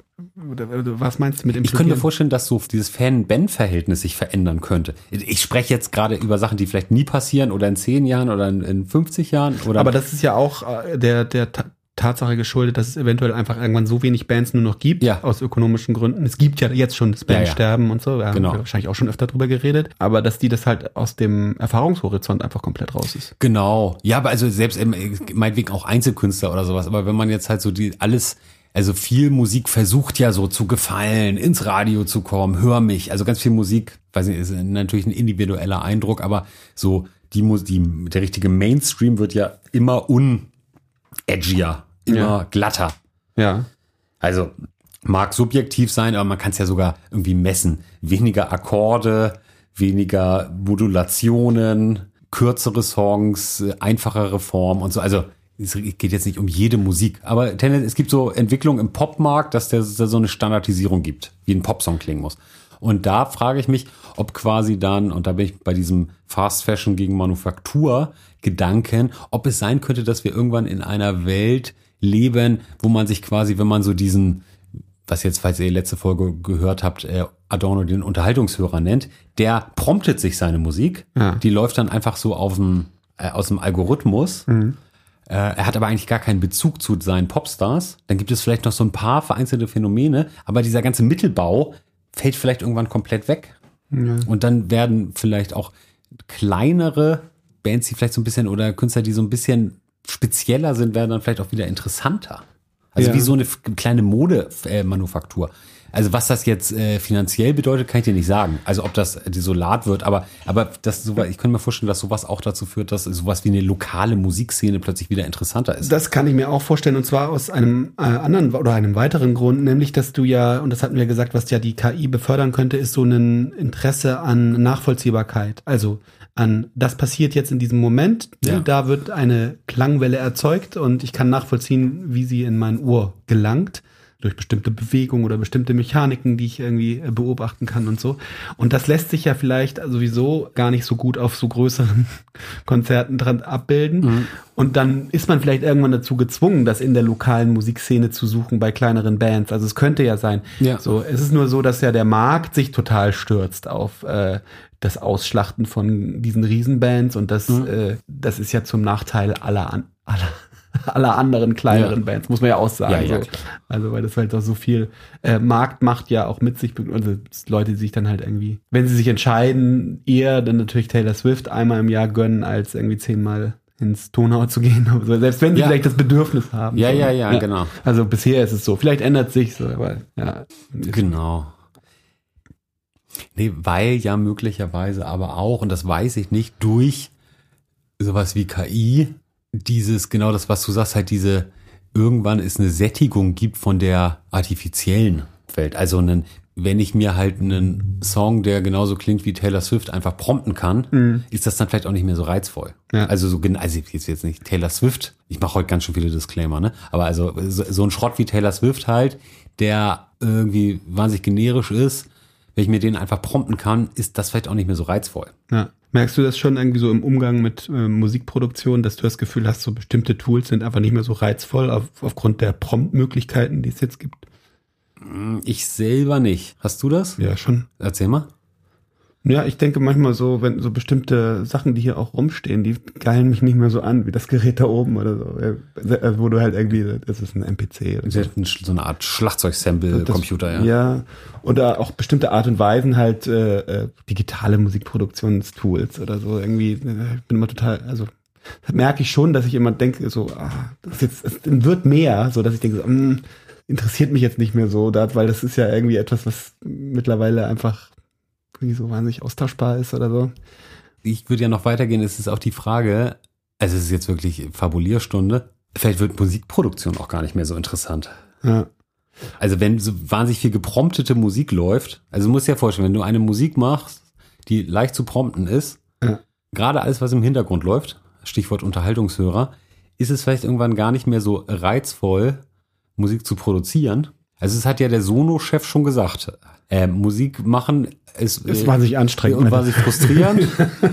was meinst du mit implodieren? Ich könnte mir vorstellen, dass so dieses Fan-Band-Verhältnis sich verändern könnte. Ich spreche jetzt gerade über Sachen, die vielleicht nie passieren oder in 10 Jahren oder in 50 Jahren. Oder aber das ist ja auch der Tatsache geschuldet, dass es eventuell einfach irgendwann so wenig Bands nur noch gibt, aus ökonomischen Gründen. Es gibt ja jetzt schon das Bandsterben und so, haben wir wahrscheinlich auch schon öfter drüber geredet, aber dass das halt aus dem Erfahrungshorizont einfach komplett raus ist. Genau, ja, aber also selbst meinetwegen auch Einzelkünstler oder sowas, aber wenn man jetzt halt so also viel Musik versucht ja so zu gefallen, ins Radio zu kommen, hör mich, also ganz viel Musik, weiß nicht, ist natürlich ein individueller Eindruck, aber so der richtige Mainstream wird ja immer unedgier, immer glatter. Ja. Also mag subjektiv sein, aber man kann es ja sogar irgendwie messen. Weniger Akkorde, weniger Modulationen, kürzere Songs, einfachere Form und so. Also es geht jetzt nicht um jede Musik, aber es gibt so Entwicklungen im Popmarkt, dass der so eine Standardisierung gibt, wie ein Popsong klingen muss. Und da frage ich mich, ob quasi dann, und da bin ich bei diesem Fast Fashion gegen Manufaktur Gedanken, ob es sein könnte, dass wir irgendwann in einer Welt leben, wo man sich quasi, wenn man so diesen, was jetzt, falls ihr letzte Folge gehört habt, Adorno den Unterhaltungshörer nennt, der promptet sich seine Musik, die läuft dann einfach so aus dem Algorithmus. Er hat aber eigentlich gar keinen Bezug zu seinen Popstars. Dann gibt es vielleicht noch so ein paar vereinzelte Phänomene, aber dieser ganze Mittelbau fällt vielleicht irgendwann komplett weg. Ja. Und dann werden vielleicht auch kleinere Bands, die vielleicht so ein bisschen, oder Künstler, die so ein bisschen spezieller sind, werden dann vielleicht auch wieder interessanter. Also wie so eine kleine Modemanufaktur. Also was das jetzt finanziell bedeutet, kann ich dir nicht sagen. Also ob das desolat wird, aber das sowas, ich könnte mir vorstellen, dass sowas auch dazu führt, dass sowas wie eine lokale Musikszene plötzlich wieder interessanter ist. Das kann ich mir auch vorstellen, und zwar aus einem anderen oder einem weiteren Grund, nämlich dass du ja, und das hatten wir gesagt, was ja die KI befördern könnte, ist so ein Interesse an Nachvollziehbarkeit. Also das passiert jetzt in diesem Moment, da wird eine Klangwelle erzeugt und ich kann nachvollziehen, wie sie in mein Ohr gelangt, durch bestimmte Bewegungen oder bestimmte Mechaniken, die ich irgendwie beobachten kann und so. Und das lässt sich ja vielleicht sowieso gar nicht so gut auf so größeren Konzerten dran abbilden. Mhm. Und dann ist man vielleicht irgendwann dazu gezwungen, das in der lokalen Musikszene zu suchen bei kleineren Bands. Also es könnte ja sein. Ja. So, es ist nur so, dass ja der Markt sich total stürzt auf das Ausschlachten von diesen Riesenbands und das ist ja zum Nachteil aller anderen kleineren Bands, muss man ja auch sagen. Ja, so. Also weil das halt auch so viel Marktmacht ja auch mit sich, also Leute, die sich dann halt irgendwie, wenn sie sich entscheiden, eher dann natürlich Taylor Swift einmal im Jahr gönnen, als irgendwie 10-mal ins Tonhaus zu gehen, also selbst wenn sie vielleicht das Bedürfnis haben. Ja, genau. Also bisher ist es so, vielleicht ändert sich so, aber ja. Genau. Nee, weil ja möglicherweise aber auch, und das weiß ich nicht, durch sowas wie KI, genau das, was du sagst, halt irgendwann ist eine Sättigung gibt von der artifiziellen Welt. Also wenn ich mir halt einen Song, der genauso klingt wie Taylor Swift, einfach prompten kann, ist das dann vielleicht auch nicht mehr so reizvoll. Ja. Also jetzt nicht Taylor Swift, ich mache heute ganz schön viele Disclaimer, ne? Aber also so ein Schrott wie Taylor Swift halt, der irgendwie wahnsinnig generisch ist, wenn ich mir den einfach prompten kann, ist das vielleicht auch nicht mehr so reizvoll. Ja. Merkst du das schon irgendwie so im Umgang mit Musikproduktion, dass du das Gefühl hast, so bestimmte Tools sind einfach nicht mehr so reizvoll aufgrund der Promptmöglichkeiten, die es jetzt gibt? Ich selber nicht. Hast du das? Ja, schon. Erzähl mal. Ja, ich denke manchmal so, wenn so bestimmte Sachen, die hier auch rumstehen, die geilen mich nicht mehr so an, wie das Gerät da oben oder so. Wo du halt irgendwie, das ist ein MPC. Oder so eine Art Schlagzeug-Sample-Computer, ja. Ja, oder auch bestimmte Art und Weisen halt digitale Musikproduktionstools oder so. Irgendwie, ich bin immer total, also das merke ich schon, dass ich immer denke, so, es wird mehr, so dass ich denke, so, interessiert mich jetzt nicht mehr so, weil das ist ja irgendwie etwas, was mittlerweile einfach so wahnsinnig austauschbar ist oder so. Ich würde ja noch weitergehen, es ist auch die Frage, es ist jetzt wirklich Fabulierstunde. Vielleicht wird Musikproduktion auch gar nicht mehr so interessant. Ja. Also wenn so wahnsinnig viel gepromptete Musik läuft, also du musst dir ja vorstellen, wenn du eine Musik machst, die leicht zu prompten ist, gerade alles, was im Hintergrund läuft, Stichwort Unterhaltungshörer, ist es vielleicht irgendwann gar nicht mehr so reizvoll, Musik zu produzieren. Also es hat ja der Sono-Chef schon gesagt, Musik machen ist wahnsinnig anstrengend und wahnsinnig frustrierend,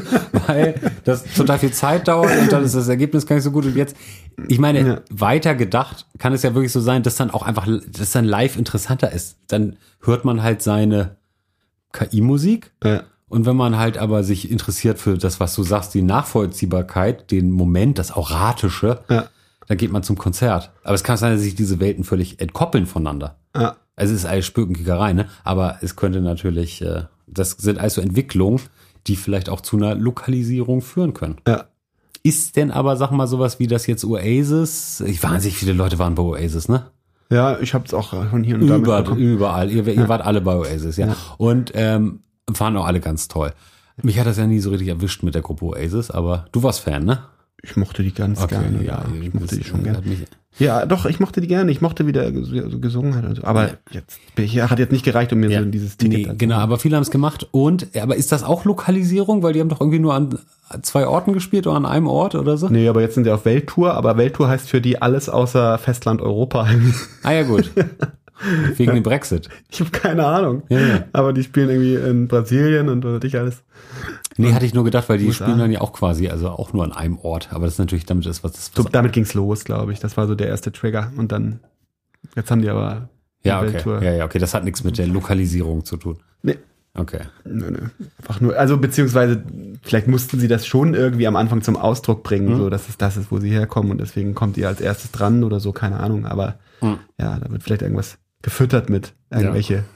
weil das total viel Zeit dauert und dann ist das Ergebnis gar nicht so gut. Und jetzt, ich meine, weiter gedacht kann es ja wirklich so sein, dass dann auch einfach, dass dann live interessanter ist. Dann hört man halt seine KI-Musik. Ja. Und wenn man halt aber sich interessiert für das, was du sagst, die Nachvollziehbarkeit, den Moment, das Auratische, dann geht man zum Konzert. Aber es kann sein, dass sich diese Welten völlig entkoppeln voneinander. Ja. Also es ist alles Spökenkickerei, ne? Aber es könnte natürlich, das sind also Entwicklungen, die vielleicht auch zu einer Lokalisierung führen können. Ja. Ist denn aber, sag mal, sowas wie das jetzt Oasis? Wahnsinnig viele Leute waren bei Oasis, ne? Ja, ich hab's auch von hier und da mitbekommen. Überall. Ihr wart alle bei Oasis, ja. Und waren auch alle ganz toll. Mich hat das ja nie so richtig erwischt mit der Gruppe Oasis, aber du warst Fan, ne? Ich mochte die ganz gerne. Ja, ich mochte die schon gerne. Ja, doch, ich mochte die gerne. Ich mochte, wie der so gesungen hat und so. Aber hat jetzt nicht gereicht, um mir so dieses Ticket zu genau, aber viele haben es gemacht. Aber ist das auch Lokalisierung? Weil die haben doch irgendwie nur an 2 Orten gespielt oder an einem Ort oder so? Nee, aber jetzt sind sie auf Welttour. Aber Welttour heißt für die alles außer Festland Europa. Ah ja, gut. Wegen dem Brexit. Ich habe keine Ahnung. Ja. Aber die spielen irgendwie in Brasilien und was weiß ich alles. Nee, hatte ich nur gedacht, weil die spielen dann ja auch quasi, also auch nur an einem Ort. Aber das ist natürlich, damit ist was. So, damit ging's los, glaube ich. Das war so der erste Trigger. Und dann, jetzt haben die aber Welttour. Ja, okay. Das hat nichts mit der Lokalisierung zu tun. Nee. Okay. Nö. Einfach nur, also beziehungsweise, vielleicht mussten sie das schon irgendwie am Anfang zum Ausdruck bringen, so, dass es das ist, wo sie herkommen. Und deswegen kommt ihr als erstes dran oder so, keine Ahnung. Aber ja, da wird vielleicht irgendwas gefüttert mit irgendwelche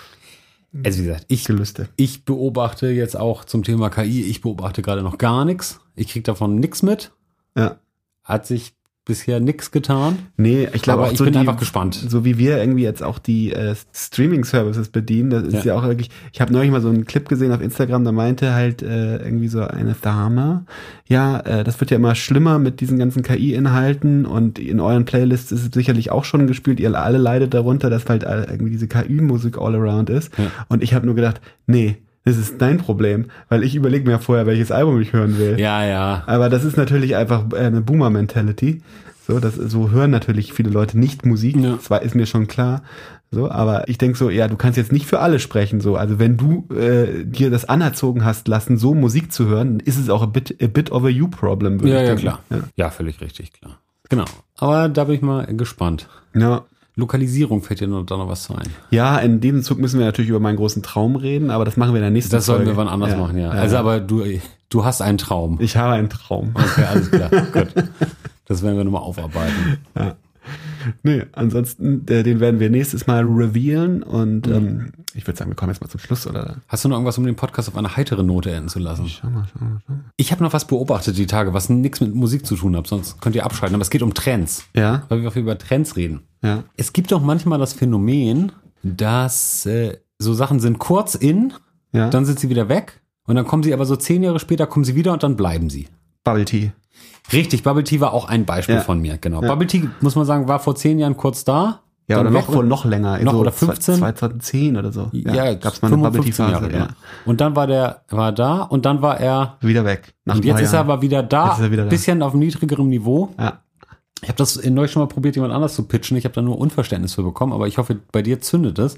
Also wie gesagt, Gelüste. Ich beobachte jetzt auch zum Thema KI, ich beobachte gerade noch gar nichts. Ich kriege davon nichts mit. Ja. Hat sich bisher nichts getan. Nee, ich glaube auch ich bin einfach gespannt. So wie wir irgendwie jetzt auch die Streaming-Services bedienen, das ist ja auch wirklich, ich habe neulich mal so einen Clip gesehen auf Instagram, da meinte halt irgendwie so eine Dame, das wird ja immer schlimmer mit diesen ganzen KI-Inhalten und in euren Playlists ist es sicherlich auch schon gespielt, ihr alle leidet darunter, dass halt irgendwie diese KI-Musik all around ist. Ja. Und ich habe nur gedacht, nee, das ist dein Problem, weil ich überlege mir vorher, welches Album ich hören will. Ja. Aber das ist natürlich einfach eine Boomer-Mentality. So hören natürlich viele Leute nicht Musik. Ja. Das ist mir schon klar. So, aber ich denke so, du kannst jetzt nicht für alle sprechen. So, also wenn du dir das anerzogen hast lassen, so Musik zu hören, ist es auch a bit of a you problem. Ja, klar. Ja, völlig richtig, klar. Genau. Aber da bin ich mal gespannt. Ja. Lokalisierung fällt dir da noch was zu ein. Ja, in diesem Zug müssen wir natürlich über meinen großen Traum reden, aber das machen wir in der nächsten Folge. Das sollten wir wann anders machen, ja. Also, aber du hast einen Traum. Ich habe einen Traum. Okay, alles klar. Gut. Das werden wir nochmal aufarbeiten. Ja. Nee, ansonsten, den werden wir nächstes Mal revealen und ich würde sagen, wir kommen jetzt mal zum Schluss, oder? Hast du noch irgendwas, um den Podcast auf eine heitere Note enden zu lassen? Schau mal. Ich habe noch was beobachtet die Tage, was nichts mit Musik zu tun hat, sonst könnt ihr abschalten, aber es geht um Trends. Ja. Weil wir auch über Trends reden. Ja. Es gibt doch manchmal das Phänomen, dass so Sachen sind kurz in, dann sind sie wieder weg und dann kommen sie aber so 10 Jahre später, kommen sie wieder und dann bleiben sie. Bubble Tea. Richtig, Bubble Tea war auch ein Beispiel von mir, genau. Ja. Bubble Tea, muss man sagen, war vor 10 Jahren kurz da. Ja, oder noch länger. Noch so oder 15? 2010 oder so. Ja, gab's mal eine Bubble Tea Phase. Jahre, Und dann war da und dann war er wieder weg. Und jetzt ist er aber wieder da, bisschen auf einem Niveau. Ja. Ich habe das neulich schon mal probiert, jemand anders zu pitchen. Ich habe da nur Unverständnis für bekommen, aber ich hoffe, bei dir zündet es.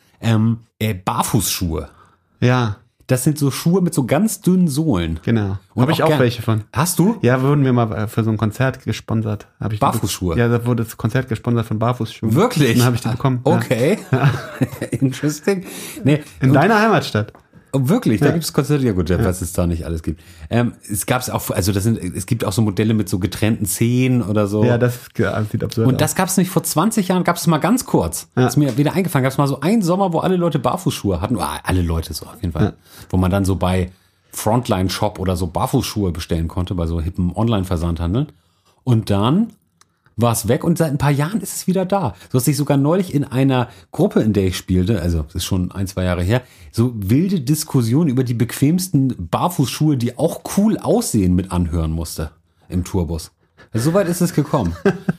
Barfußschuhe. Ja. Das sind so Schuhe mit so ganz dünnen Sohlen. Genau. Habe ich auch welche von. Hast du? Ja, wurden wir mal für so ein Konzert gesponsert. Barfußschuhe? Ja, da wurde das Konzert gesponsert von Barfußschuhen. Wirklich? Dann habe ich die bekommen. Okay. Ja. Interesting. Nee. In deiner Heimatstadt. Oh, wirklich? Da gibt es Konzerte, ja gut, was es da nicht alles gibt. Es gab's auch, also es gibt auch so Modelle mit so getrennten Zehen oder so. Ja, das sieht absurd aus. Und das gab es nicht vor 20 Jahren, gab es mal ganz kurz. Ja. Ist mir wieder eingefallen, gab es mal so einen Sommer, wo alle Leute Barfußschuhe hatten. Alle Leute so auf jeden Fall. Ja. Wo man dann so bei Frontline Shop oder so Barfußschuhe bestellen konnte, bei so hippen Online-Versandhandeln. Und dann war es weg und seit ein paar Jahren ist es wieder da. So dass ich sogar neulich in einer Gruppe, in der ich spielte, also das ist schon 1-2 Jahre her, so wilde Diskussionen über die bequemsten Barfußschuhe, die auch cool aussehen, mit anhören musste. im Tourbus. Also, so weit ist es gekommen.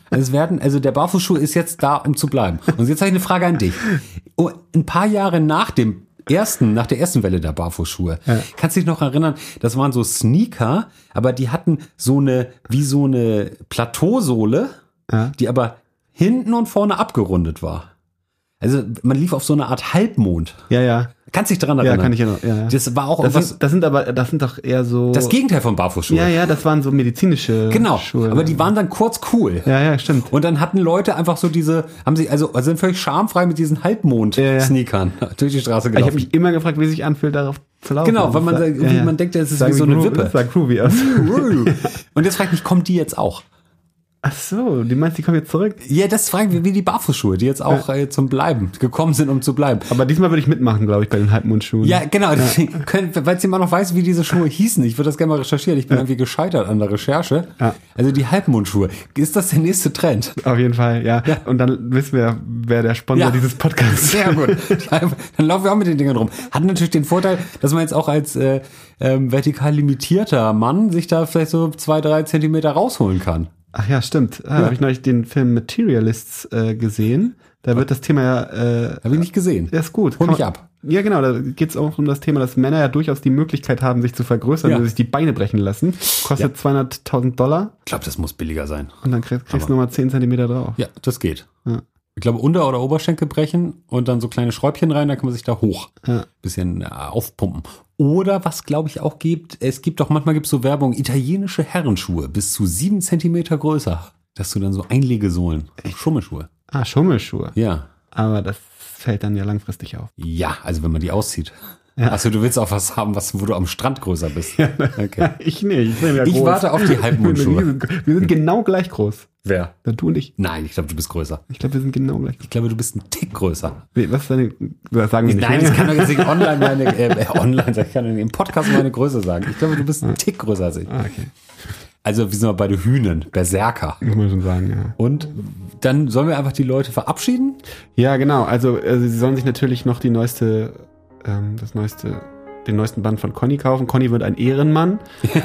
Also der Barfußschuh ist jetzt da, um zu bleiben. Und jetzt habe ich eine Frage an dich. Oh, ein paar Jahre nach der ersten Welle der Barfußschuhe, kannst du dich noch erinnern, das waren so Sneaker, aber die hatten wie so eine Plateausohle, die aber hinten und vorne abgerundet war. Also man lief auf so eine Art Halbmond. Ja. Kannst du dich daran erinnern? Ja, kann ich erinnern. Ja. Das war auch irgendwas. Das sind doch eher so. Das Gegenteil von Barfußschuhe. Ja, das waren so medizinische Schuhe. Aber die waren dann kurz cool. Ja, stimmt. Und dann hatten Leute einfach so sind völlig schamfrei mit diesen Halbmond-Sneakern durch die Straße gelaufen. Ich habe mich immer gefragt, wie sich anfühlt, darauf zu laufen. Genau, weil man denkt, es ist wie so eine Wippe. Das sah groovy aus. Und jetzt frage ich mich, kommen die jetzt auch? Ach so, du meinst, die kommen jetzt zurück? Ja, das fragen wir wie die Barfußschuhe, die jetzt auch zum Bleiben gekommen sind, um zu bleiben. Aber diesmal würde ich mitmachen, glaube ich, bei den Halbmondschuhen. Ja, genau. Weil es jemand noch weiß, wie diese Schuhe hießen. Ich würde das gerne mal recherchieren. Ich bin irgendwie gescheitert an der Recherche. Ja. Also die Halbmondschuhe. Ist das der nächste Trend? Auf jeden Fall, ja. Und dann wissen wir, wer der Sponsor dieses Podcasts ist. Sehr gut. Dann laufen wir auch mit den Dingern rum. Hat natürlich den Vorteil, dass man jetzt auch als vertikal limitierter Mann sich da vielleicht so 2-3 Zentimeter rausholen kann. Ach ja, stimmt. Da habe ich neulich den Film Materialists gesehen. Da wird das Thema habe ich nicht gesehen. Der ist gut. Hol mich ab. Ja, genau. Da geht es auch um das Thema, dass Männer ja durchaus die Möglichkeit haben, sich zu vergrößern und sich die Beine brechen lassen. Kostet $200.000. Ich glaube, das muss billiger sein. Und dann kriegst du nochmal 10 Zentimeter drauf. Ja, das geht. Ja. Ich glaube, Unter- oder Oberschenkel brechen und dann so kleine Schräubchen rein, dann kann man sich da hoch bisschen aufpumpen. Oder was, glaube ich, auch gibt, manchmal gibt es so Werbung, italienische Herrenschuhe bis zu 7 Zentimeter größer. Dass du dann so Einlegesohlen, Schummelschuhe. Ah, Schummelschuhe. Ja. Aber das fällt dann ja langfristig auf. Ja, also wenn man die auszieht. Ja. Achso, du willst auch was haben, wo du am Strand größer bist. Ja, okay. Ich nicht. Ich bin ja groß. Ich warte auf die Halbmondschuhe. Wir sind genau gleich groß. Wer? Du und ich. Nein, ich glaube, du bist größer. Ich glaube, wir sind genau gleich. Ich glaube, du bist ein Tick größer. Was ist deine, das sagen wir nicht. Nein, das kann doch jetzt nicht ich kann im Podcast meine Größe sagen. Ich glaube, du bist ein Tick größer als ich. Ah, okay. Also, wir sind bei den Hühnern, Berserker. Muss man schon sagen, ja. Und dann sollen wir einfach die Leute verabschieden? Ja, genau. Also sie sollen sich natürlich noch den neuesten Band von Conny kaufen. Conny wird ein Ehrenmann.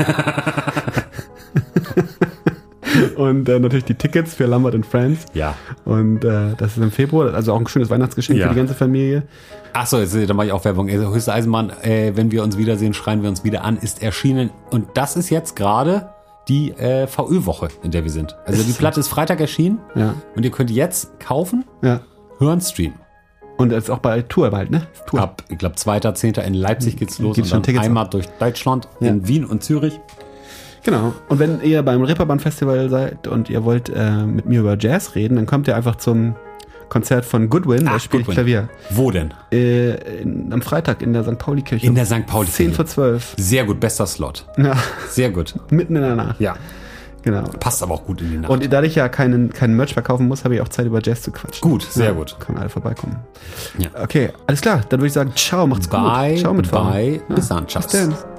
Und natürlich die Tickets für Lambert & Friends. Ja. Und das ist im Februar, also auch ein schönes Weihnachtsgeschenk für die ganze Familie. Achso, da mache ich auch Werbung. Also, Höchste Eisenbahn, wenn wir uns wiedersehen, schreien wir uns wieder an, ist erschienen. Und das ist jetzt gerade die VÖ-Woche, in der wir sind. Also die Platte ist Freitag erschienen. Ja. Und ihr könnt jetzt kaufen, hören, streamen. Und das ist auch bei Tour bald, ne? Tour. Ab, ich glaube, 2.10. in Leipzig geht's los. Gibt's und dann einmal auch durch Deutschland, in Wien und Zürich. Genau. Und wenn ihr beim Reeperbahn-Festival seid und ihr wollt mit mir über Jazz reden, dann kommt ihr einfach zum Konzert von Goodwin. Da spiele ich Klavier. Wo denn? Am Freitag in der St. Pauli-Kirche. In der St. Pauli-Kirche. 10:12. Sehr gut, bester Slot. Ja. Sehr gut. Mitten in der Nacht. Ja. Genau. Passt aber auch gut in die Nacht. Und da ich ja keinen Merch verkaufen muss, habe ich auch Zeit, über Jazz zu quatschen. Gut, sehr gut. Können alle vorbeikommen. Ja. Okay, alles klar. Dann würde ich sagen, ciao, macht's gut. Ciao mit Bye. Bis dann. Ciao. Bis dann.